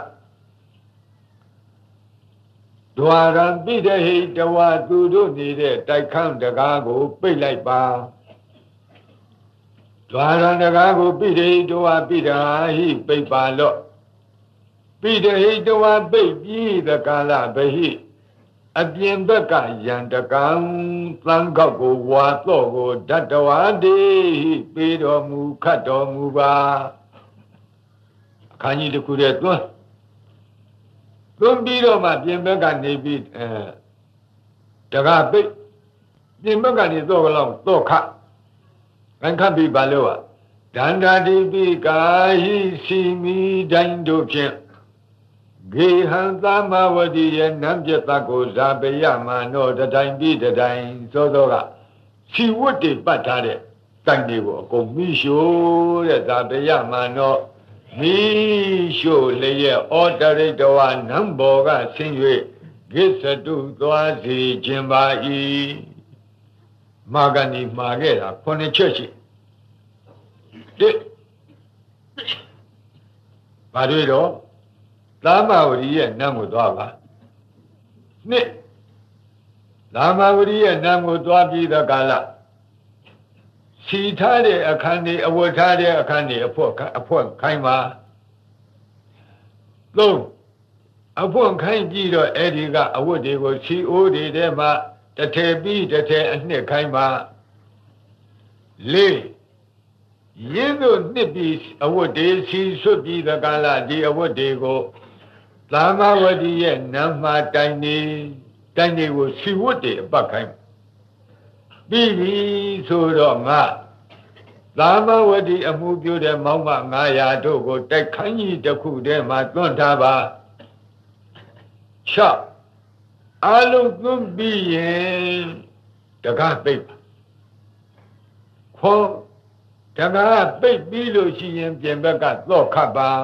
ဒွါရံပိတဟိတဝါသူတို့နေတဲ့တိုက်ခန်းတကားကိုပိတ်လိုက်ပါဒွါရံတကားကိုပိတဟိတဝါပိတဟာဟိပိတ်ပါလော့ပိတဟိတဝါပိတ်ပြီးသကာလဘဟိအပြင်ဘက်ကယံတကံသံဃောက်ကိုဝါတော့ကိုဓတ္တဝါတိပေးတော်မူခတ်တော်မူပါအခန်းကြီးတစ်ခုတည်းသွန်းပြီးတော့မှပြင်ဘက်ကနေပြီးတကားပိတ်ပြင်ဘက်ကနေတော့ကလောက်တော့ခကန်ခတ်ပြီးပါလို့ဒန္တာတိပိကာဟိစီမီတိုင်းတို့ဖြင့်ဂေဟံသမဝတိရဲ့နံပြတ်တကိုဇာပယမနောတတိုင်းပြီးတတိုင်းသောသောကစီဝတ်တွေပတ်ထားတဲ့တိုင်တွေကိုအကုန်မိရှို့တဲ့ဇာပယမနောမိရှို့လျက်ဩတရိတဝနံဘောကဆင်း၍ဂစ္ဆတုသွားစီခြင်းပါ၏မာဂဏီမှာခဲ့တာ9ချက်ရှိတစ်ဘာတွေတော့သာမဝရီရဲ့နံကိုသွားပါနှစ်သာမဝရီရဲ့နံကိုသွားပြီးတဲ့ကာလစီထားတဲ့အခန်းတွေအဝတ်ထားတဲ့အခန်းတွေအဖွက်ခိုင်းပါသုံးအဖွက်ခိုင်းပြီးတော့အဲ့ဒီကအဝတ်တွေကိုစီအိုးတွေထဲမှာတစ်ထည်ပြီးတစ်ထည်အနှစ်ခိုင်းပါလေးရင်းတို့နှစ်ပြီးအဝတ်တွေစီဆွတ်ပြီးတဲ့ကာလဒီအဝတ်တွေကိုသာမဝတိရဲ့နံမှာတိုင်တွေကိုစီဝတ်တွေအပတ်ခိုင်းပြီးပြီဆိုတော့ငါသာမဝတိအမှုပြုတဲ့မောင်မ900တို့ကိုတိုက်ခိုင်းကြီးတစ်ခုတည်းမှာသွန့်ထားပါ6အလုံးသွန့်ပြီးရင်တကားပိတ်ခေါ်တကားပိတ်ပြီးလို့ရှိရင်ပြင်ဘက်ကသော့ခတ်ပါ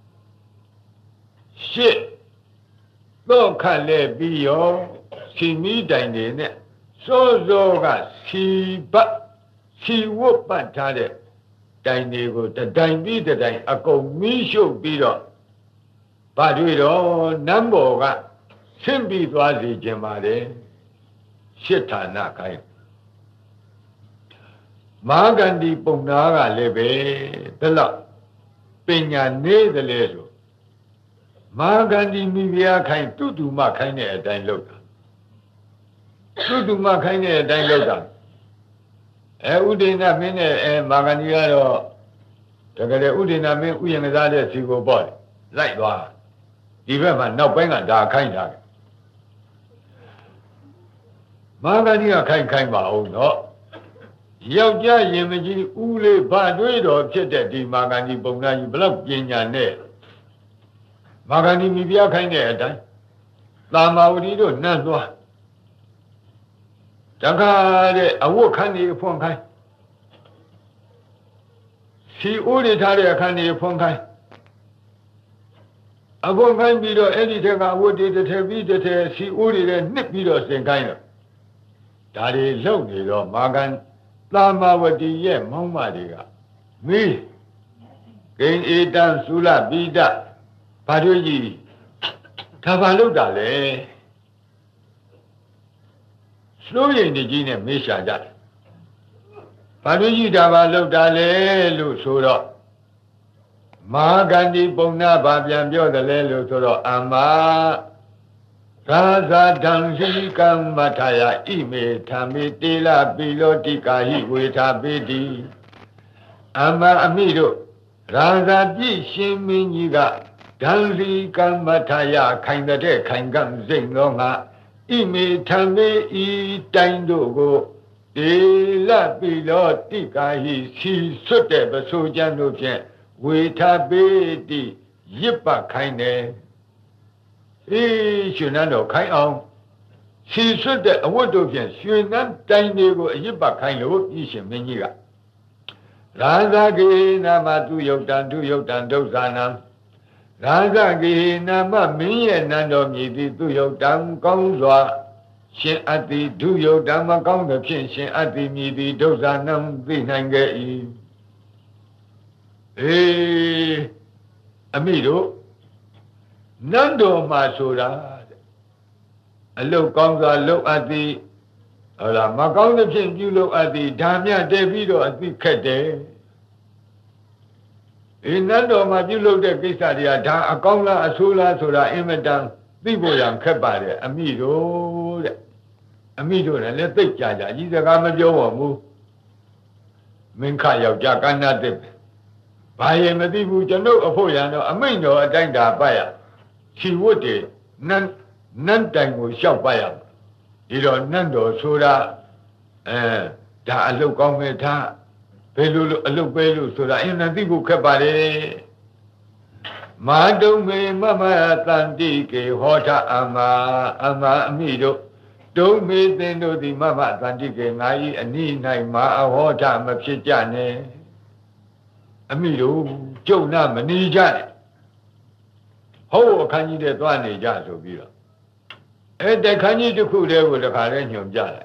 8သော့ခတ်လဲပြီးရောစီမီတိုင်တွေနဲ့စိုးကစီဝတ်ပတ်ထားတဲ့တိုင်တွေကိုတတိုင်ပြီးတတိုင်အကုန်မီးရှို့ပြီးတော့ဗာတွေ့တော့နမ်းဘော်ကဆင့်ပြီးသွားစီခြင်းပါလေရှစ်ဌာနခိုင်းမာဂန္ဒီပုံနာကလည်းပဲဒါလောက်ပညာနေတယ်လေဆိုမာဂန္ဒီမိဖုရားခိုင်းတုတုမခိုင်းတဲ့အတိုင်းလုပ်တာသုတုမခိုင်းတဲ့အတိုင်းလုပ်တာဥဒိဏမင်းနဲ့မာဂန္ဒီကတော့တကယ်ဥဒိဏမင်းဥယျာဉ်ကစားတဲ့စီကိုပေါ့လိုက်သွားဒီဘက်မှာနောက်ပိုင်းကဒါခိုင်းတာမာဂန္ဒီကခိုင်းပါအောင်တော့ယောက်ျားရင်မကြီးဦးလေးဗတွေးတော်ဖြစ်တဲ့ဒီမာဂန္ဒီပုံနာကြီးဘလောက်ပညာနဲ့မာဂန္ဒီမိဖုရားခိုင်းတဲ့အတိုင်းသာမဝတိတို့နှံ့သွားတခါတဲ့အဝတ်ခန်းကြီးဖွင့်ခိုင်းစီအိုးတွေထားတဲ့အခန်းကြီးဖွင့်ခိုင်းအဖွင့်ခိုင်းပြီးတော့အဲ့ဒီထက်ကအဝတ်တွေတစ်ထည်ပြီးတစ်ထည်စီအိုးတွေနဲ့နှစ်ပြီးတော့ဆင်ခိုင်းတော့ဒါတွေလုံနေတော့မာဂန္သာမဝတိရဲ့မောင်းမတွေကမီးဂိင်ဧတံသုလပိဒဘာတို့ကြီးဒါဘာလုပ်တာလဲစိုးရိမ်နေကြီးနဲ့မေးရှာကြတယ်ဘာလို့ရှိတာပါလောက်တာလဲလို့ဆိုတော့မဟာကန္တိပုံနာဘာပြန်ပြောတယ်လဲလို့ဆိုတော့အမသာသာတံရှိကမ္မထာယဣမေဓမ္မေတေလပိလောတိကာဟိဝေထာပိတိအမအမိတို့ရာဇာပြည့်ရှင်မင်းကြီးကဓမ္မိကမ္မထာယခိုင်တဲ့ခိုင်ကံစိတ်သောငါဣမေဓမ္မေဤတိုင်းတို့ကိုတေလပိလောတိကာဟိစီဆွတ်တဲ့ပစိုးကျမ်းတို့ဖြင့်ဝေထာပိတိရစ်ပတ်ခိုင်းတယ်ရှင်နန်းတော်ခိုင်းအောင်စီဆွတ်တဲ့အဝတ်တို့ဖြင့်ရွှေနန်းတိုင်းတွေကိုအရစ်ပတ်ခိုင်းလို့ဤရှင်မင်းကြီးကရာဇဂေနာမသူယုတ်တံဒုက္ခနံရာဇဂေနာမမင်းရဲ့နန်းတော်မြည်သည်သူယုတ်တံကောင်းစွာရှင်အတ္တိဒုယုတ်တံမကောင်းသဖြင့်ရှင်အတ္တိမြည်သည်ဒုက္ခနံသိနိုင်ခဲ့၏အမိတို့နန်းတော်မှာဆိုတာအလုတ်ကောင်းစွာလုပ်အပ်သည်ဟုတ်လားမကောင်းသဖြင့်ပြုလုပ်အပ်သည်ဓာမြတည်ပြီးတော့အသိခက်တယ်နန်းတော်မှာပြုလုပ်တဲ့ကိစ္စတွေကဒါအကောင်းလားအဆိုးလားဆိုတာအင်မတန်သိဖို့ရန်ခက်ပါတယ်အမိတို့တဲ့အမိတို့လည်းသိကြကြကြီးစကားမပြောပါဘူးမင်းခယောက်ျားကန္နာတစ်ဘာရင်မသိဘူးကျွန်ုပ်အဖို့ရန်တော့အမိန်တော်အတိုင်းတာပတ်ရခြိဝတ်တွေနန်းတိုင်ကိုလျှောက်ပတ်ရဒီတော့နန်းတော်ဆိုတာဒါအလုတ်ကောင်းမဲ့ထားဘယ်လိုအလုတ်ပဲလို့ဆိုတာအင်နသိဖို့ခက်ပါလေမာတုံမေမမတန္တိကေဟောထအမအမိတို့တုံမေသင်တို့သည်မမတန္တိကေငါ၏အနိ၌မာအဟောထမဖြစ်ကြနဲ့အမိတို့ကျုပ်နာမနေကြနဲ့ဟောအခန်းကြီးတဲ့သွားနေကြဆိုပြီးတော့တခန်းကြီးတစ်ခုတည်းကိုတခါလဲညွန်ပြလိုက်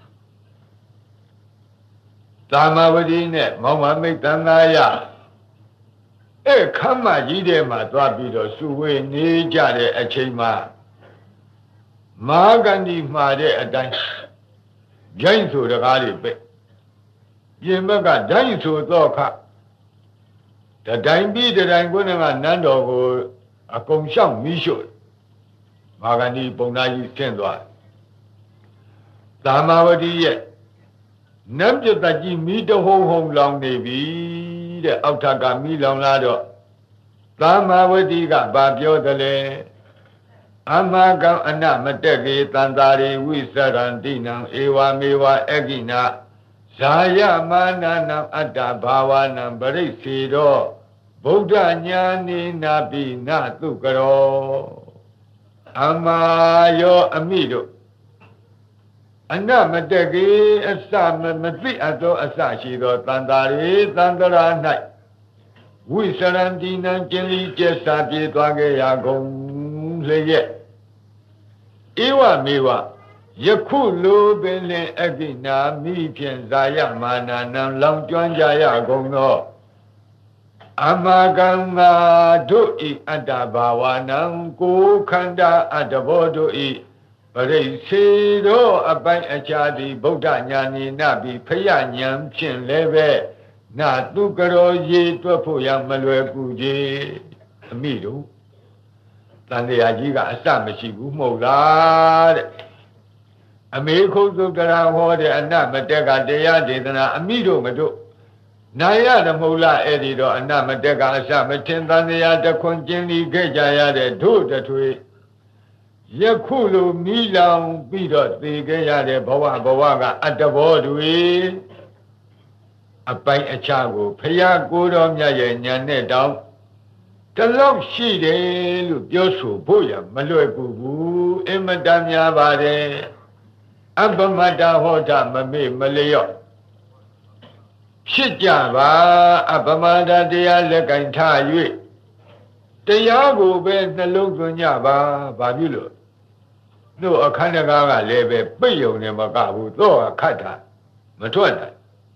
သာမဝတိနဲ့မောင်မမိတ်တန်သာယခမ်းမကြီးထဲမှာသွားပြီးတော့စုဝေးနေကြတဲ့အချိန်မှာမဟာကန္ဒီမှာတဲ့အတိုင်းဂျိုင်းဆိုတကားတွေပဲပြင်ဘက်ကဂျိုင်းဆိုတော့ခတတိုင်းပြီးတတိုင်းကိုကနန်းတော်ကိုအကုန်ရှောက်မီးရှို့မဟာကန္ဒီပုံသားကြီးဆင်းသွားသာမဝတိရဲ့နတ်ပြတကြီးမီးတဟုံဟုံလောင်နေပြီတဲ့အောက်ထကမီးလောင်လာတော့သာမဝတိကဘာပြောသလဲအမကံအနမတက်ကေတန်တာရိဝိစရန္တိနံဧဝမေဝအဂိနာဇာယမာနနံအတ္တဘာဝနံပရိစေတောဗုဒ္ဓညာနေနာပိနသုကရောအမယောအမိတို့အနမတက်ကီအစမသိအပ်သောအစရှိသောတန်တာရိတန်တရာ၌ဝိစရန္တိနံကျင်လီကျက်စာပြေသွားခဲ့ရကုန်လျက်ဧဝမေဝယခုလိုပင်လင်အကိနာမိဖြင့်ဇာယမာနာနံလောင်ကျွမ်းကြရကုန်သောအမကံငါတို့ဤအတ္တဘာဝနံကိုခန္ဓာအတ္တဘောတို့ဤပရိစေသောအပိုင်အခြားသည်ဗုဒ္ဓညာနေနပြီဖယဉဏ်ဖြင့်လည်းပဲနာတုကရောရေတွက်ဖို့ရမလွယ်ကူကြီးအမိတို့တန်တရားကြီးကအစမရှိဘူးမဟုတ်လားတဲ့အမေခုတ်သုတရာဟောတဲ့အနမတက်ကတရားဒေသနာအမိတို့မတို့နိုင်ရမဟုတ်လားအဲ့ဒီတော့အနမတက်ကအစမထင်တန်တရားတခွန်ကျင်းလီခဲ့ကြရတဲ့တို့တထွေယခုလိုမိလောင်ပြီးတော့သိခဲ့ရတဲ့ဘဝကအတ္တဘောတွေအပိုင်အခြားကိုဖရာကိုယ်တော်မြတ်ရဲ့ညာနဲ့တောင်တလောက်ရှိတယ်လို့ပြောဆိုဖို့ရမလွယ်ဘူးအင်မတန်များပါတယ်အပမတ္တဟောတာမမေ့မလျော့ဖြစ်ကြပါအပမတ္တတရားလက်ကင်ထား၍တရားကိုပဲနှလုံးသွင်းကြပါဘာဖြစ်လို့တို့အခန္ဓာကလည်းပဲပိတ်ယုံနေမကဘူးတော့ခတ်တာမထွက်နိုင်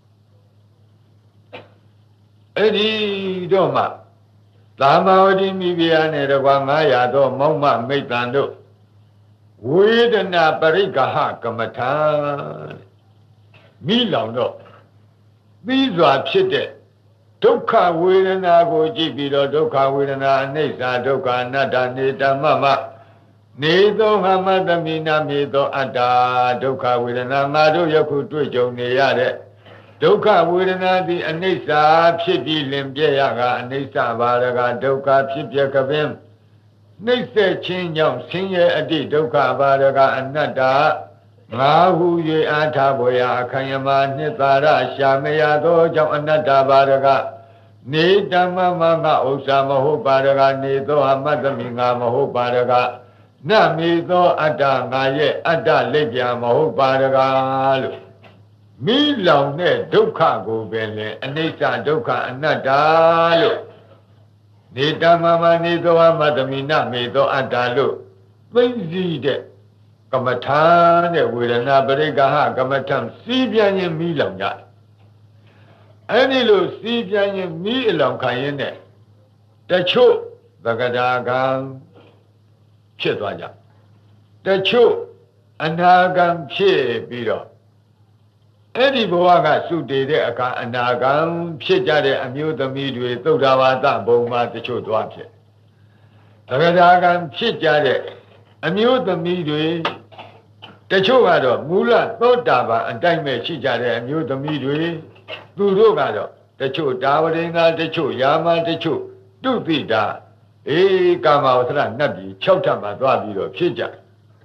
အဲ့ဒီတော့မှသာမဝတိမိဖုရားနဲ့တကွာ900တော့မောင်မမိတ်တန်တို့ဝေဒနာပရိက္ခဟကမ္မထာမိလောင်တော့ပြီးစွာဖြစ်တဲ့ဒုက္ခဝေဒနာကိုကြည့်ပြီးတော့ဒုက္ခဝေဒနာအနိစ္စဒုက္ခအနတ္တနေတမမနေသောဟမသမိနာမေသောအတ္တဒုက္ခဝေဒနာငါတို့ယခုတွေ့ကြုံနေရတဲ့ဒုက္ခဝေဒနာသည်အနိစ္စဖြစ်ပြီးလင်ပြည့်ရကအနိစ္စဘာရကဒုက္ခဖြစ်ပြကပင်နှိမ့်ဆက်ခြင်းကြောင့်ဆင်းရဲအတိဒုက္ခဘာရကအနတ္တငါဟု၍အာထာဘွေယအခယမနှစ်သာရရှာမရသောကြောင့်အနတ္တဘာရကနေတမမငါဥစ္စာမဟုတ်ပါရကနေသောအမတ္တမိငါမဟုတ်ပါရကနမေသောအတ္တငါရဲ့အတ္တလက်ပြမဟုတ်ပါရကလို့မိလောင်တဲ့ဒုက္ခကိုပဲလေအနိစ္စဒုက္ခအနတ္တလို့နေတမမနေသောအမတ္တမိနမေသောအတ္တလို့သိသိတဲ့ကမ္မထာတဲ့ဝေဒနာပရိက္ခဟကမ္မထံစီးပြန်ရင်မိလောင်ကြအဲ့ဒီလိုစီးပြန်ရင်မိအလောင်ခံရင်းနဲ့တချို့သက္ကတာကံဖြစ်သွားကြတချို့အနာဂံဖြစ်ပြီးတော့အဲ့ဒီဘဝကစုတည်တဲ့အခါအနာဂံဖြစ်ကြတဲ့အမျိုးသမီးတွေသုဒ္ဓဝါဒဘုံမှာတချို့သွားဖြစ်သက္ကတာကံဖြစ်ကြတဲ့အမျိုးသမီးတွေတချို့ကတော့မူလသောတာပန်အတိုင်းမဲ့ရှိကြတဲ့အမျိုးသမီးတွေသူတို့ကတော့တချို့တာဝရိန္ဒတချို့ယာမတချို့တုတိတာကာမဝသရနတ်ပြည်6ထပ်မှာသွားပြီးတော့ဖြစ်ကြ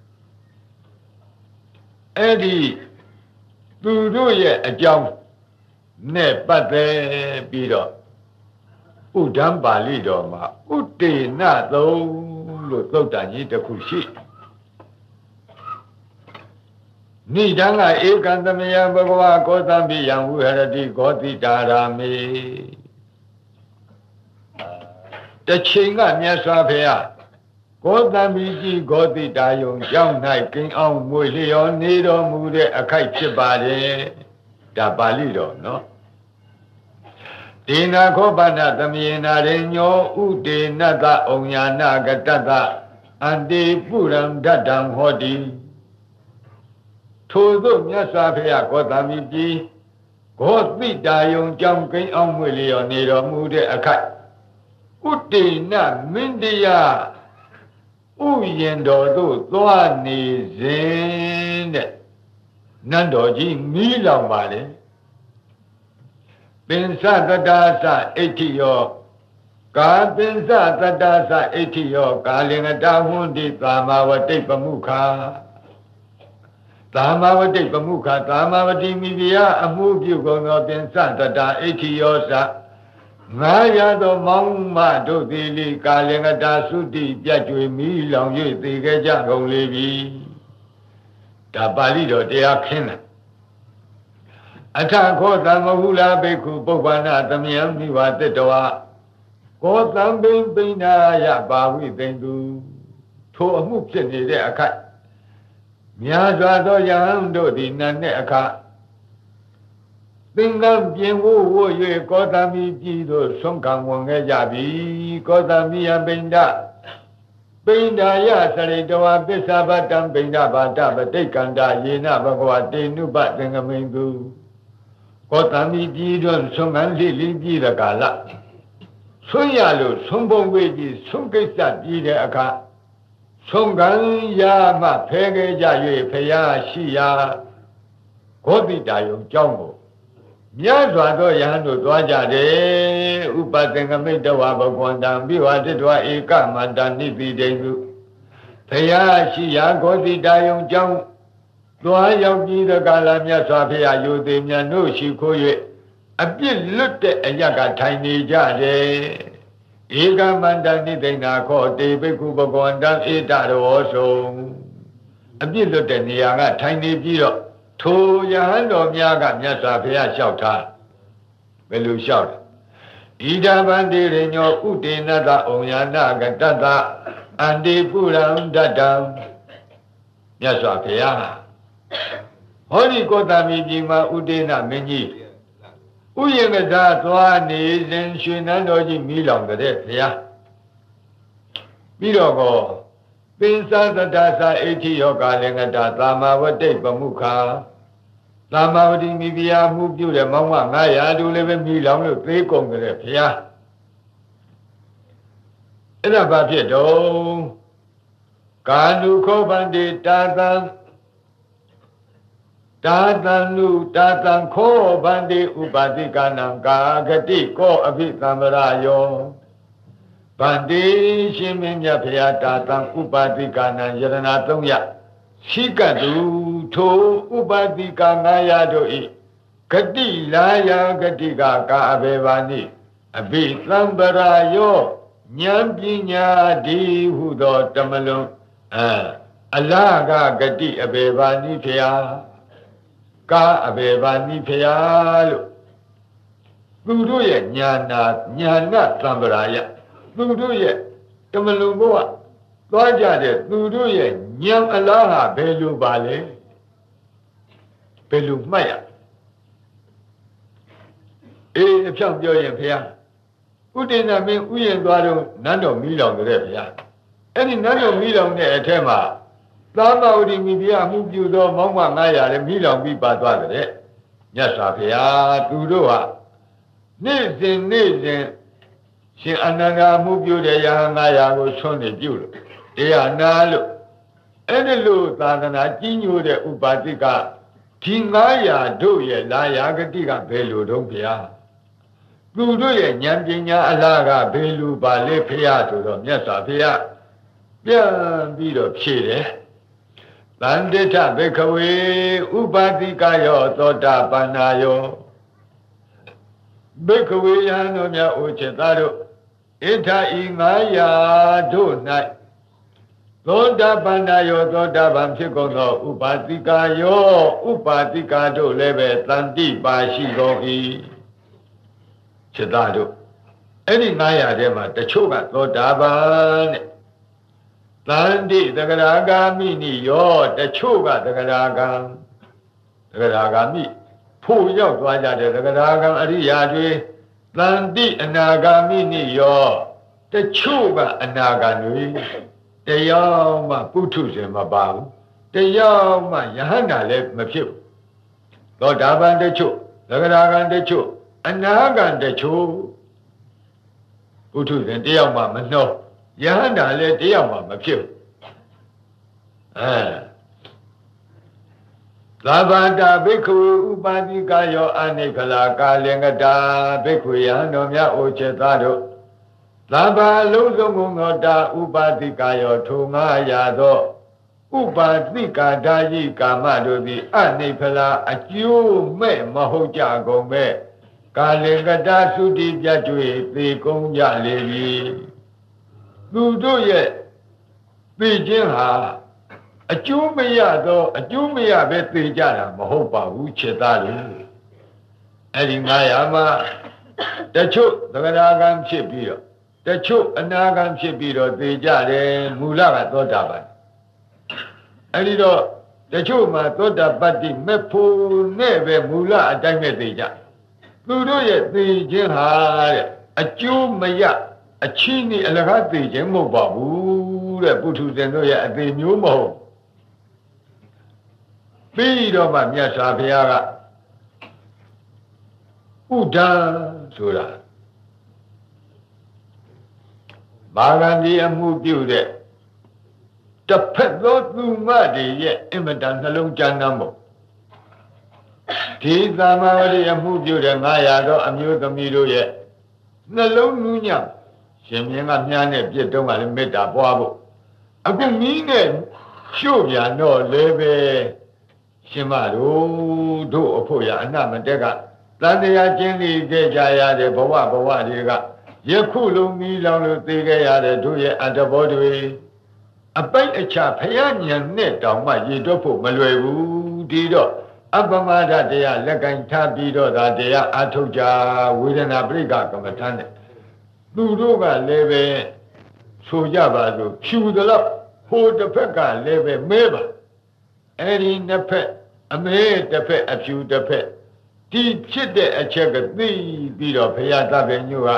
အဲ့ဒီသူတို့ရဲ့အကြောင်းနဲ့ပတ်သက်ပြီးတော့ဥဒ္ဒံပါဠိတော်မှာဥတေနသုံးလို့သုတ်တန်ကြီးတစ်ခုရှိနိဒံကဧကံသမယဘဂဝါကောသံပိယံဝိဟရတိဂောတိတာရာမေတချိန်ကမြတ်စွာဘုရားကောသံပိကြီးဂောတိတာယုံကြောင်း၌ကိန်းအောင်မွေလျောနေတော်မူတဲ့အခိုက်ဖြစ်ပါတယ်ဒါပါဠိတော်နော်ဒေနာခောပနသမယေနာရေညောဥဒေနတဩညာနာကတတအန္တိပုရံဓတ္တံဟောတိထို့သို့မြတ်စွာဘုရားကောသံပိကြီးဂောတိတာယုံကြောင်းကိန်းအောင်မွေလျောနေတော်မူတဲ့အခိုက်ဥတေနမင်းတရားဥယင်တော်သို့သွားနေစဉ်တဲ့နတ်တော်ကြီးမီးလောင်ပါလေပင်စတတ္တာသအဋ္ဌိယောကာပင်စတတ္တာသအဋ္ဌိယောကာလင်္ကတဝန္တိသာမဝတိပမုခာသာမဝတိပမုခာသာမဝတိမိဖုရားအမှုပြုကုန်သောပင်စတတ္တာအဋ္ဌိယောသငါရသောမောင်းမတို့သည်လေကာလင်္ကတာသုတိပြတ်ကျွေမိလောင်၍သေခဲ့ကြကုန်လေပြီဒါပါဠိတော်တရားခင်းတယ်အထခောသံမဟုလာဘိက္ခုပုပ္ပန္နသမယံမိဝတ္တဝါကောသံပိပိဏာယပါဝိသိတုထိုအမှုဖြစ်နေတဲ့အခိုက်များစွာသောယဟန်တို့သည်နတ်နှင့်အခါသင်္ကန်းပြင်ဝဝ၍ကောသမိပြည်သို့ဆုံးခံဝင်ခဲ့ကြပြီကောသမိယပိဏ္ဍပိဏ္ဍာယသရိတဝါပစ္ဆဗတံပိဏ္ဍဘာတပဋိက္ခန္တာယေနဘဂဝတေနုပသင်္ကမိန်သူကောသမိပြည်သို့ဆုံးခံလိပြည်တဲ့ကာလဆုံးရလို့ဆုံးပုံဝေးကြီးဆုံးကိစ္စပြည်တဲ့အခါဆုံးခံရမှဖဲခဲ့ကြ၍ဖရာရှိရာဂောတိတာယုံကျောင်းကိုမြတ်စွာသောယဟန်တို့သွားကြတယ်ဥပသင်္ကမိတ်တဝဘဂဝန္တံပိဝတိတဝဧကမန္တနိတိတေသူဖရာရှိရာဂောတိတာယုံကျောင်းသွားရောက်ပြီးတဲ့ကာလမြတ်စွာဘုရားယုသေးမြတ်တို့ရှိခိုး၍အပြစ်လွတ်တဲ့အရကထိုင်နေကြတယ်ဧကမန္တနိတိနာခောတေဘိက္ခုဘဂဝန္တံဧတရောဆုံးအပြစ်လွတ်တဲ့နေရာကထိုင်နေပြီးတော့ထိုယဟန်တော်များကမြတ်စွာဘုရားလျှောက်ထားဘယ်လိုလျှောက်လဲဣဒဗန္တိရညောဥတေနတဩညာနာကတတအန္တိပုရံဓတ္တံမြတ်စွာဘုရားဟောဒီကောသမိပြည်မှာဥတေနမင်းကြီးဥယျာဉ်ကသာသွားနေစဉ်ရွှေနန်းတော်ကြီးမိလောင်တဲ့ဘုရားပြီးတော့ကောပင်စသတ္တသအဋ္ဌိယောကာလင်္ကတာသာမဝတိပမုခာသာမာဝတိမိဖုရားမှုပြုတဲ့မောင်မ900တို့လည်းပဲမိလောင်လို့သေးကုန်ကြတဲ့ဘုရားအဲ့ဒါဘာဖြစ်တော့ကာနုခောဗန္တိတာသံတာသံနုတာသံခောဗန္တိဥပါတိကနံကာဂတိကောအဘိသံဗရာယောဗန္တိရှင်မင်းမြတ်ဘုရားတာသံဥပါတိကနံယရဏ300ရှိကတုထိုဥပါတိက900တို့ဤဂတိလာယဂတိကကာအဘေဘာနိအဘိသံဗရာယောဉာဏ်ပညာဒီဟုသောတမလုံးအလားကဂတိအဘေဘာနိဖျာကာအဘေဘာနိဖျာလို့သူတို့ရဲ့ညာဏသံဗရာယသူတို့ရဲ့တမလုံးဘဝသွားကြတဲ့သူတို့ရဲ့ဉာဏ်အလားဟာဘယ်လိုပါလဲဘယ်လိုမှတ်ရအဖြောင့်ပြောရင်ဖျာဥဒိဏမင်းဥယျာဉ်သွားတော့နန်းတော်မီးလောင်တဲ့ဘုရားအဲ့ဒီနန်းတော်မီးလောင်တဲ့အထက်မှာသာမဝတိမိဖုရားမှုပြုသောမောင်မ900လည်းမီးလောင်ပြီးပါသွားတဲ့မြတ်စွာဘုရားသူတို့ဟာနေ့စဉ်ရှင်အနန္ဒာမှုပြုတဲ့ယဟန်900ကိုဆွနေပြုလို့တရားနာလို့အဲ့ဒီလိုသာသနာကြီးညိုတဲ့ဥပါတိကဒီ900တို့ရဲ့လာယာဂတိကဘယ်လိုတုံးဘုရားသူတို့ရဲ့ဉာဏ်ပညာအလားကဘယ်လိုပါလဲဖျားဆိုတော့မြတ်စွာဘုရားပြန်ပြီးတော့ဖြေတယ်တန်တိထဘေခဝေဥပါတိကယောသောတာပန္နာယောဘေခဝေယံတို့များအိုချစ်သားတို့ဣထာဤ900တို့၌သောတာပန္နာယောသောတာပန်ဖြစ်ကုန်သောဥပါတိကယောဥပါတိကတို့လည်းပဲတန်တိပါရှိကုန်၏ခြေသားတို့အဲ့ဒီ900ထဲမှာတချို့ကသောတာပန်တဲ့တန်တိသဂရာဂာမိနိယောတချို့ကသဂရာဂံဖို့ရောက်သွားကြတဲ့သဂရာဂံအရိယာတွေတန်တိအနာဂာမိနိယောတချို့ကအနာဂံတွေတရားမှပုထုဇဉ်မပါဘူးတရားမှယဟန္တာလည်းမဖြစ်ဘူးသောတာပန်တချို့သဂရာဂံတချို့အနာဂံတချို့ပုထုဇဉ်တယောက်မှမနှောယဟန္တာလည်းတယောက်မှမဖြစ်ဘူးသာဗန္တာဘိက္ခဝေဥပါတိကယောအနိခလာကာလင်္ကတာဘိက္ခဝေယံတော်များအိုချေသားတို့သာဘာလုံးစုံကုန်သောတာဥပါတိကယောထို900သောဥပါတိကာဓာယိကာမတို့သည်အနိခလာအကျိုးမဲ့မဟုတ်ကြကုန်မဲ့ကာလင်္ကတာသုတိပြတ်တွေသေကုန်ကြလေပြီသူတို့ရဲ့သိခြင်းဟာအကျိုးမရပဲသိကြတာမဟုတ်ပါဘူးခြေသားလေအဲ့ဒီ900မှာတချို့သဂရာဂံဖြစ်ပြီးတော့တချို့အနာဂံဖြစ်ပြီးတော့သိကြတယ်မူလကသောတာပန်အဲ့ဒီတော့တချို့မှာသောတာပတ္တိမဲ့ဖို့နဲ့ပဲမူလအတိုင်းပဲသိကြသူတို့ရဲ့သိခြင်းဟာတဲ့အကျိုးမရအချင်းนี่အလကားသိခြင်းမဟုတ်ပါဘူးတဲ့ပုထုဇဉ်တို့ရဲ့အသေးမျိုးမဟုတ်ပြီးတော့မှမြတ်စွာဘုရားကဥဒ္ဒဆိုတာမာဂန္ဒီအမှုပြုတဲ့တစ်ဖက်သောသူမတွေရဲ့အင်မတန်နှလုံးကြမ်းတမ်းဖို့ဒီသာမဝတိအမှုပြုတဲ့900သောအမျိုးသမီးတို့ရဲ့နှလုံးနူးညံ့ရှင်မြင်းကမြားနဲ့ပြစ်တုံးကလည်းမေတ္တာပွားဖို့အခုမီးနဲ့ရှို့ပြန်တော့လည်းပဲရှင်မတို့အဖို့ရအနမတက်ကတန်တရားကျင်းနေခဲ့ကြရတဲ့ဘဝတွေကယခုလုံးမီးလောင်လို့သိခဲ့ရတဲ့တို့ရဲ့အတ္တဘောတွေအပိုက်အခြားဖယားညံနဲ့တောင်မှရည်တွက်ဖို့မလွယ်ဘူးဒီတော့အပမဒတရားလက်ကင်ထားပြီးတော့ဒါတရားအထုတ်ကြဝေဒနာပရိက္ခကမ္မထာနဲ့သူတို့ကလည်းပဲဆိုကြပါစို့ဖြူသလောက်ဟိုတစ်ဖက်ကလည်းပဲမဲပါအဲ့ဒီနှစ်ဖက်အမဲတစ်ဖက်အဖြူတစ်ဖက်ဒီဖြစ်တဲ့အချက်ကသိပြီးတော့ဘုရားသဗ္ဗညုက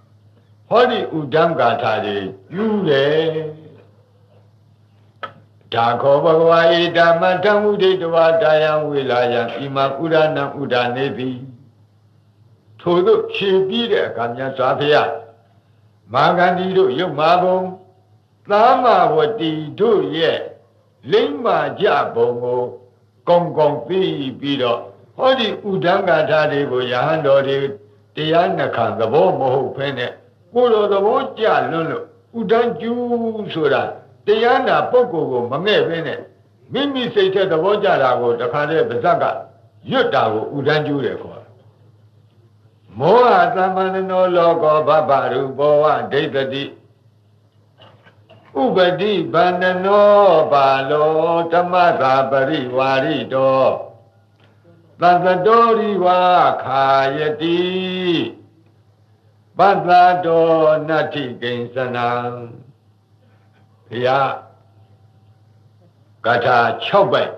ဟောဒီဥဒ္ဒံဂါထာတွေယူတယ်ဓ Jako Bhagava Idama Tamuditava Dayam Vilayam Imam Udanam Udanevi Todo Shibira Kanya Swabhya Magandiro Yumabum Lama Vati Do Ye Lima Jabongo Gong Gong Pi Bido Hodi Udanga Tadibo Yahandori Tianakan the Bo Moho Pene Puro the Voja Lulu Udanju Sura Tiana Poco Mame Vene Mimi say the Voja Lago the Kade Bezaga Yutago Udanju Record Moa Samanano Logo Babaru Boa Data Ubadi Bandano Balo Tamata Bari Warido Bandadori Wa Kayati Bandado Nati Gainsanam Ya Gata Chobe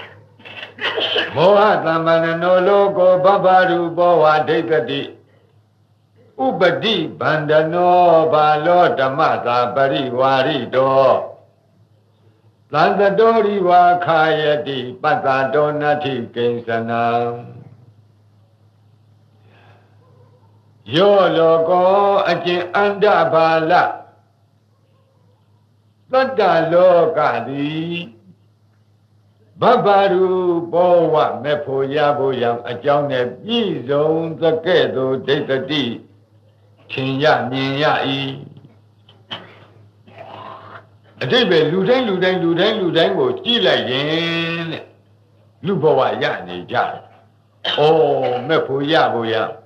Moha Samanano Logo Babaru Boa Data Ubadi Bandano Balo Tamata Bari Warido Landadori Wa Kayati Patado Nati Kinsanam Yo Logo Ajin Anda Bala Tata Logadi Babaru Bowa Mepo Yabo Yang Ajane Bizon Zakedo Data Kinya Nia E. A day Luden go Gila Yen Lubawa Yani Jan. Oh, Mepo Yaboya.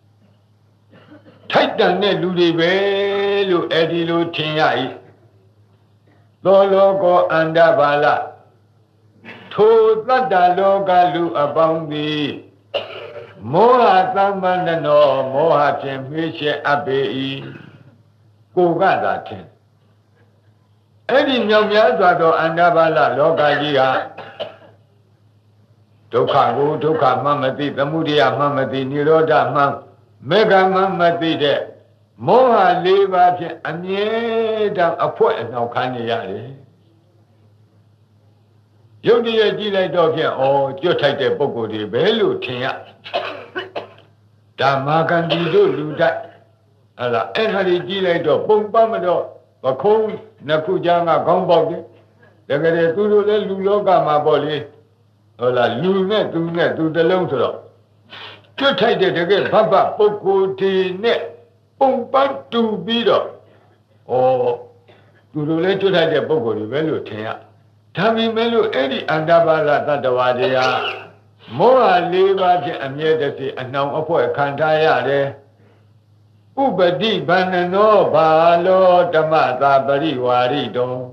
Titan ne Ludi Velu Edilu Tinya E. Lolo go Andabala. To Tata Loga Lu Abound thee. Moha Samandano, Moha Tempisha Abbey, Gogada Ten. Eddie Nyamyazado Andabala, Logalia Dokago, Doka Mamadi, the Mudia Mamadi, Niroda Mam, Mega Mamadi de Moha Leva Anye, a poet and no Kanyari. Yogi Gila Dogia, or Jotite Boko de Belu Tia. Damagandido Luda Ala Enhali Giledo, Bumbamado, Bacon, Nakujanga, Gombogi, the Garetulu Luloga Maboli, Ola Lune to the Lontro. To take it again, Papa, Boko T net, Bumba to Bido, or to the letter at the Boko de Velu Tia. Tami Melu Eddie Andabala Tatawadia. Moa Leva Amedati and now upon Kandaya. Ubadi Banano Balo Damata Bari Warido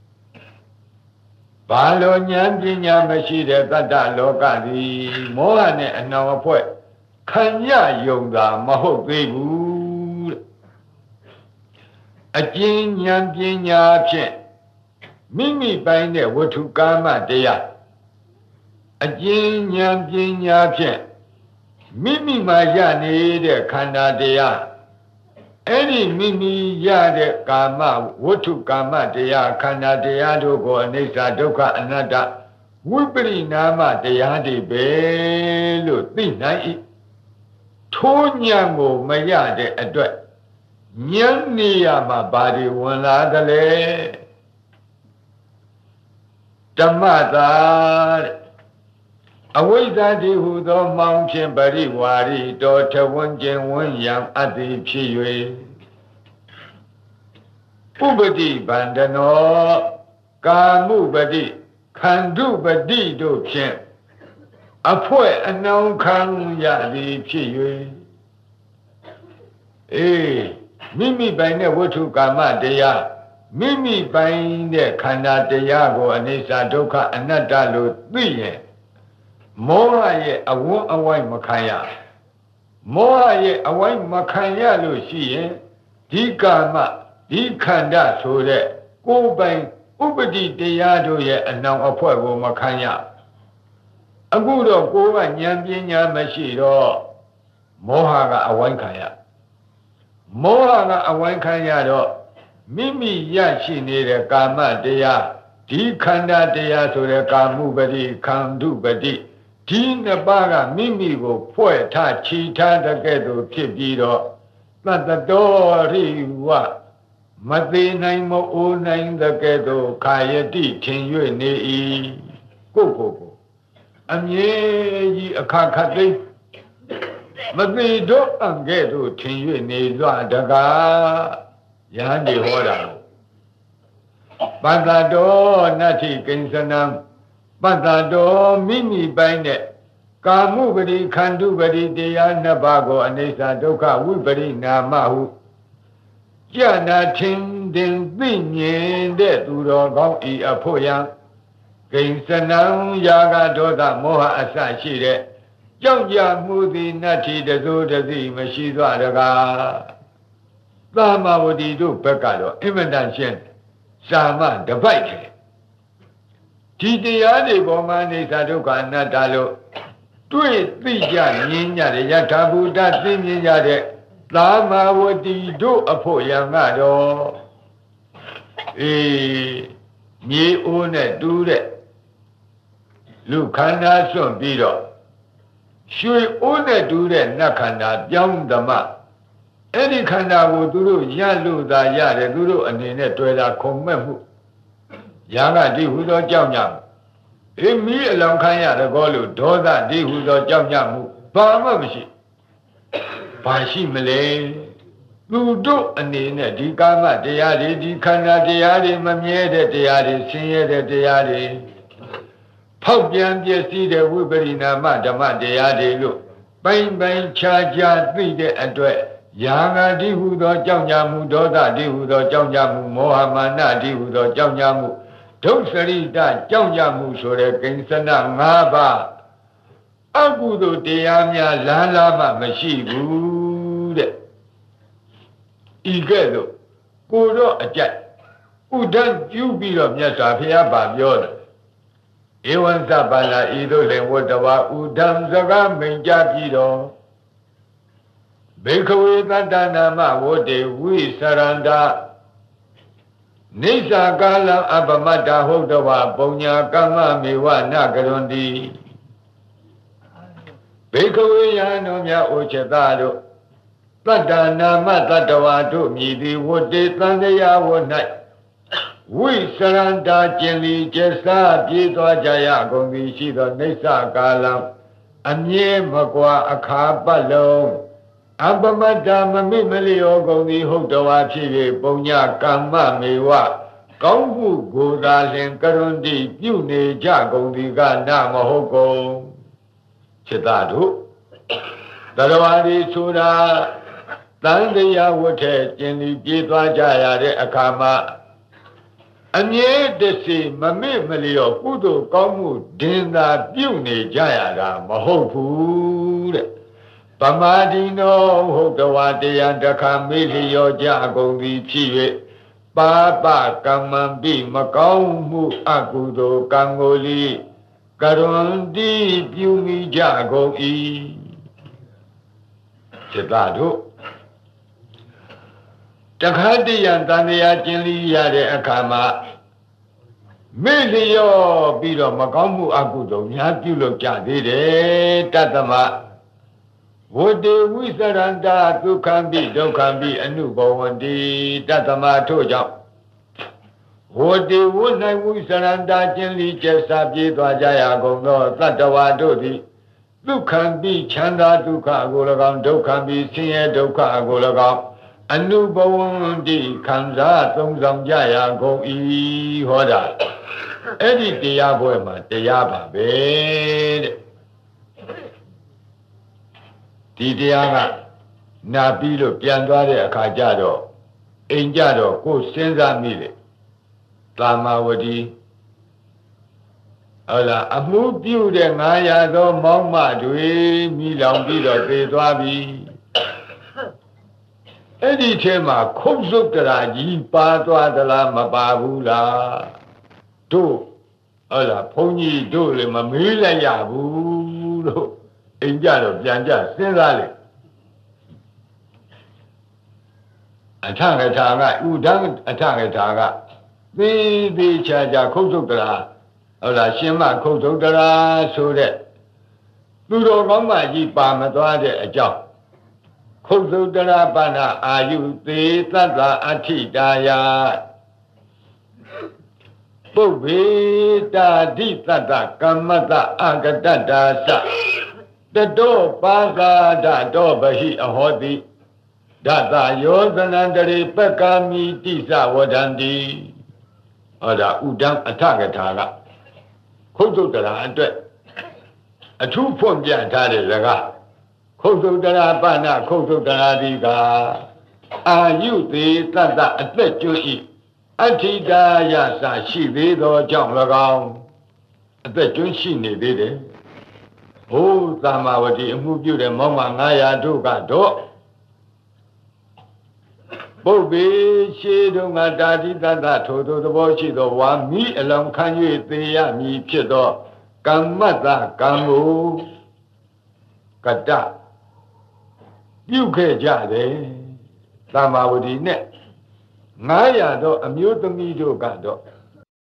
Balo Nyandinya Mashida Tata Logadi Moane and now upon Kanya Yonga Maho Bebu A Jin Yandinya Chen Mimi Bine Wotukama Dea A Jin Yandinya Chen Mimi Majani de Kanda Dea Any Mimi Yade Kama Wotu Kama Dea Kanda Dea Dogo Nesa Doka Anada Wubri Nama Dea de Belu Tinai Tonyango Mayade Adwet Nyaniama Badi Wanadale Tamada Away that who the mountain bari wari daughter one gen one young at the Piwe Ubadi Bandano Kamu Badi can do Badi do Chen A poet and now can ya the Piwe Eh Mimi by never to Kama dea Mimi by the Kanda deago and Isa Doka and Nadalo 3 years. Moha ye a won away Makaya. Moha ye away Makaya Lucy, Dikama, Dikanda so that go by Ubadi Deado ye and now a poor Makaya. A good of go and Yambinya Mashido Mohaga Awankaya. Mohaga Awankaya Mimi Yashi near Kama dea ဒီခန္ဓာတရားဆိုတဲ့ကာမှုပတိခန္ဓုပတိဒီနှစ်ပါးကမိမိကိုဖွဲ့ထားချီထားတဲ့ကဲ့သို့ဖြစ်ပြီးတော့သတ္တတော်ရိဝမသေးနိုင်မအိုးနိုင်တဲ့ကဲ့သို့ခာယတိထင်၍နေ၏ကိုအမြဲကြီးအခါခတ်သိမသေးတော့အကဲ့သို့ထင်၍နေလွတ်တကားယဟန်ဒီဟောတာပတ္တတော်နတ္ထိကိဉ္စနံပတ္တတော်မိမိပိုင်းနဲ့ကာမှုပရိခန္ဓုပရိတရားနှစ်ပါးကိုအနိစ္စဒုက္ခဝိပရိနာမဟုကြနာထင်တင်သိမြင်တဲ့သူတော်ကောင်းဤအဖို့ယံကိဉ္စနံယာဂဒေါသမောဟအစရှိတဲ့ကြောင့်ကြမှုသည်နတ္ထိတစိုးတသိမရှိသွားတကားသာမဝတိတို့ဘက်ကတော့အင်မတန်ရှင်းစာမတပိုက်တယ်ဒီတရားတွေပေါ်မှာအိသဒုက္ခအနတ္တလို့တွေ့သိကြမြင်ကြတယ်ယထာဘုဒ္ဓသိမြင်ကြတဲ့သာမဝတိတို့အဖို့ယံကတော့မြေအိုးနဲ့တူးတဲ့လူခန္ဓာစွန့်ပြီးတော့ရွှေအိုးနဲ့တူးတဲ့နတ်ခန္ဓာပြောင်းဓမ္မအဲ့ဒီခန္ဓာကိုသူတို့ရလို့သာရတယ်သူတို့အနေနဲ့တွေ့တာခုံမဲ့မှုယာကတိဟုသောကြောင့်ညမီးအလောင်းခံရတကောလို့ဒေါသတိဟုသောကြောင့်ညမှုဘာမှမရှိဘာရှိမလဲသူတို့အနေနဲ့ဒီကာမတရားတွေဒီခန္ဓာတရားတွေမမြဲတဲ့တရားတွေဆင်းရဲတဲ့တရားတွေဖောက်ပြန်ပျက်စီးတဲ့ဝိပရိနာမဓမ္မတရားတွေလို့ပိုင်းခြားခြားသိတဲ့အတွက်ယာငါတိဟုသောကြောင့်ညမှုဒေါသတိဟုသောကြောင့်ညမှုမောဟမာနတိဟုသောကြောင့်ညမှုဒုစရိတကြောင့်ညမှုဆိုတဲ့ကိဉ္စန၅ပါးအကုသိုလ်တရားများလမ်းလာမှမရှိဘူးတဲ့ဤကဲ့သို့ကိုတော့အကြိုက်ဥဒ္ဒပြုပြီးတော့မြတ်စွာဘုရားပါပြောတယ်ဧဝံသဗ္ဗလာဤသို့လည်းဝတ္တဝဥဒ္ဒံစကားမိန်ကြပြီးတော့ဘေခဝေတတ္တနာမဝတ္တေဝိစရန္တာနိစ္စကာလံအပမတ္တဟုတ်တဝပုံညာကမ္မမေဝနကရွန်တိဘေခဝေယံတို့များဩချတတို့တတ္တနာမတတ္တဝါတို့မြည်သည်ဝတ္တေသံဃာဝ၌ဝိစရန္တာကျင်လီကျဆာပြေးသွားကြရကုန်သည်ရှိသောနိစ္စကာလံအမြဲမကွာအခါပတ်လုံးအပမတ္တမမိမလျောကုန်သည်ဟုတ်တော်ဖြစ်၍ပုံညကမ္မမေဝကောင်းမှုကိုယ်သာလျင်ကရွန်တိပြုနေကြကုန်သည်ကနာမဟုတ်ကုန်จิตတို့တရဝရီဆိုတာတန်တရားဝတ်ထဲကျင်လီပြေးသွားကြရတဲ့အခါမှာအမြဲတစေမမေ့မလျော့ကုသိုလ်ကောင်းမှုဒင်သာပြုနေကြရတာမဟုတ်ဘူးတဲ့ပမာဒိနောဟုတ်တော်တရားတခါမေ့လျော့ကြကုန်သည်ဖြစ်၍ပါပကမ္မံပိမကောင်းမှုအကုသိုလ်ကံကိုလီကရွန်တိပြုမိကြကုန်၏จิตတို့တခါတည်းရန်တန်တရားကျင်လီရတဲ့အခါမှာမေ့လျော့ပြီးတော့မကောင်းမှုအကုသိုလ်များပြုလုပ်ကြသေးတယ်တတ္တမဝတ္တေဝိစရန္တာဒုက္ခံပိဒုက္ခံပိအနုဘဝန္တိတတ္တမထို့ကြောင့်ဝတ္တေဝိ၌ဝိစရန္တာကျင်လီကျဆာပြေးသွားကြရကုန်သောတတ္တဝါတို့သည်ဒုက္ခံပိချမ်းသာဒုက္ခကို၎င်းဒုက္ခံပိဆင်းရဲဒုက္ခကို၎င်းအနုဘဝန္တိခံစားသုံးဆောင်ကြရကုန်၏ဟောတာအဲ့ဒီတရားပွဲမှာတရားပါပဲတဲ့ဒီတရားကနာပြီးလို့ပြန်သွားတဲ့အခါကျတော့အိမ်ကြတော့ကိုယ်စဉ်းစားမိတယ်သာမဝတိဟုတ်လားအမှုပြုတဲ့900သောမောင်းမတွေမိလောင်ပြီးတော့သေသွားပြီအဲ့ဒီထဲမှာခုတ်စုပ်တရာကြီးပါသွားသလားမပါဘူးလားတို့ဟုတ်လားဘုန်းကြီးတို့လည်းမမေးလိုက်ရဘူးလို့အိမ်ကြတော့ပြန်ကြစဉ်းစားလေအထကထာကဥဒံအထကထာကသေးချာခုတ်ထုတ်တရာဟုတ်လားရှင်းမခုတ်ထုတ်တရာဆိုတဲ့သူတော်ကောင်းမကြီးပါမသွားတဲ့အကြောင်းခုတ်ထုတ်တရာပါဏအာယုသေးသတ္တအဋ္ဌိတာယပုဗ္ဗေတာဓိတတ္တကမ္မတ္တအာဂတတ္တာသတတောပါဂာဒတောဘဟိအဟောတိဒတယောဇနန္တရေပက္ကာမိတိသဝဒန္တိဟောဒါဥဒံအထကထာကခုတ်တုတ္တရာအတွက်အထူးဖွင့်ပြထားတဲ့စကားခုတ်တုတ္တရာပဏခုတ်တုတ္တရာဒီကအာယုသေးတတ္တအသက်ကျွ၏အဋ္ဌိတာယသရှိသေးသောကြောင့်၎င်းအသက်ကျွရှိနေသေးတယ်ဟိုးသမ္မာဝတိအမှုပြုတဲ့မောင်မ900တို့ကတော့ပုဗ္ဗေရှေတုံကတာတိတတ္တထိုသို့သဘောရှိသောဝါမိအလောင်းခံ၍သေရမည်ဖြစ်သောကမ္မတ္တကံကိုကတ္တပြုခဲ့ကြတယ်သမ္မာဝတိနဲ့900သောအမျိုးသမီးတို့ကတော့